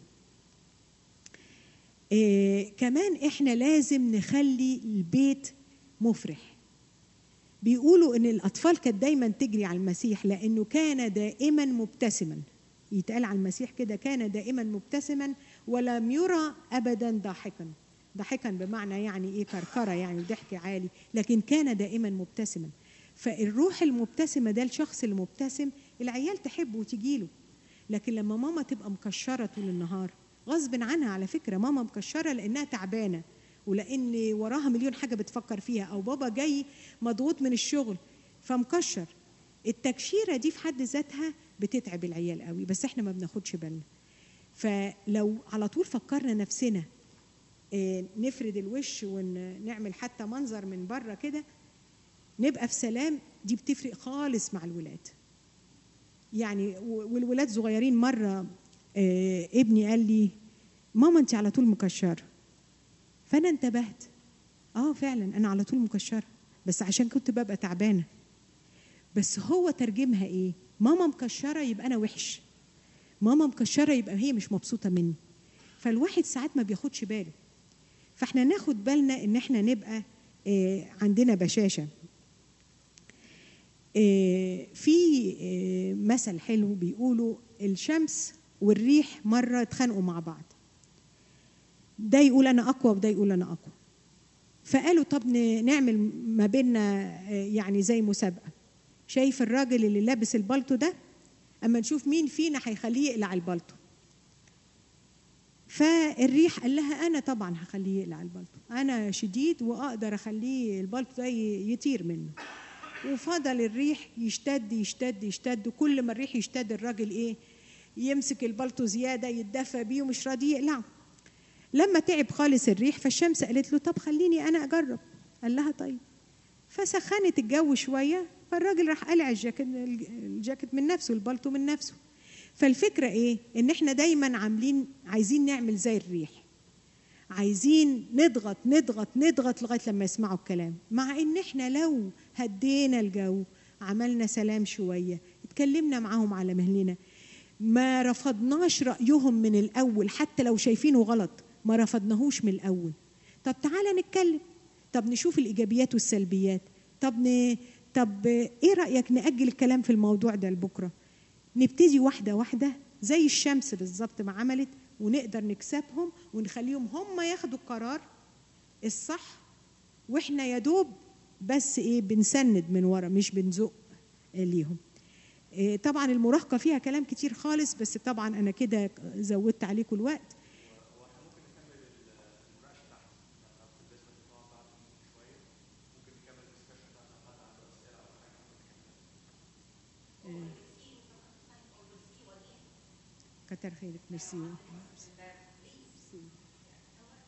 كمان إحنا لازم نخلي البيت مفرح. بيقولوا إن الأطفال كانت دايما تجري على المسيح لأنه كان دائما مبتسما. يتقال على المسيح كده كان دائما مبتسما ولم يرى أبدا ضاحكا بمعنى يعني إيه كركرة يعني ضحك عالي، لكن كان دائما مبتسما. فالروح المبتسمة ده الشخص المبتسم العيال تحبه وتجيله. لكن لما ماما تبقى مكشرة طول النهار غصب عنها، على فكرة ماما مكشرة لأنها تعبانة ولأن وراها مليون حاجة بتفكر فيها، أو بابا جاي مضغوط من الشغل فمكشر، التكشيرة دي في حد ذاتها بتتعب العيال قوي، بس احنا ما بناخدش بالنا. فلو على طول فكرنا نفسنا نفرد الوش ونعمل حتى منظر من بره كده نبقى في سلام، دي بتفرق خالص مع الولاد. يعني والولاد صغيرين مرة ابني قال لي ماما انت على طول مكشرة، فأنا انتبهت فعلا أنا على طول مكشرة، بس عشان كنت ببقى تعبانة. بس هو ترجمها ايه؟ ماما مكشرة يبقى أنا وحش، ماما مكشرة يبقى هي مش مبسوطة مني. فالواحد ساعات ما بياخدش باله، فاحنا ناخد بالنا ان احنا نبقى عندنا بشاشة. في مثل حلو بيقولوا الشمس والريح مرة اتخانقوا مع بعض، ده يقول أنا أقوى وده يقول أنا أقوى، فقالوا طب نعمل ما بيننا يعني زي مسابقة، شايف الراجل اللي لابس البلطو ده، أما نشوف مين فينا هيخليه يقلع البلطو. فالريح قال لها أنا طبعا هخليه يقلع البلطو، أنا شديد وأقدر أخليه البلطو ده يطير منه. وفضل الريح يشتد يشتد يشتد، وكل ما الريح يشتد الراجل ايه يمسك البلطو زياده يتدفى بيه ومش راضي يقلعه. لما تعب خالص الريح فالشمس قالت له طب خليني انا اجرب. قال لها طيب. فسخنت الجو شويه، فالراجل راح قلع الجاكيت من نفسه، البلطو من نفسه. فالفكره ايه؟ ان احنا دايما عايزين نعمل زي الريح، عايزين نضغط نضغط نضغط لغايه لما يسمعوا الكلام، مع ان احنا لو هدينا الجو، عملنا سلام شويه، اتكلمنا معاهم على مهلنا، ما رفضناش رايهم من الاول، حتى لو شايفينه غلط ما رفضناهوش من الاول. طب تعالى نتكلم، طب نشوف الايجابيات والسلبيات، طب ايه رايك ناجل الكلام في الموضوع ده لبكره، نبتدي واحده واحده زي الشمس بالظبط ما عملت، ونقدر نكسبهم ونخليهم هم ياخدوا القرار الصح، واحنا يا دوب بس ايه بنسند من ورا مش بنزق ليهم. طبعا المراهقه فيها كلام كتير خالص، بس طبعا انا كده زودت عليكم الوقت. كتر خيرك، ميرسي.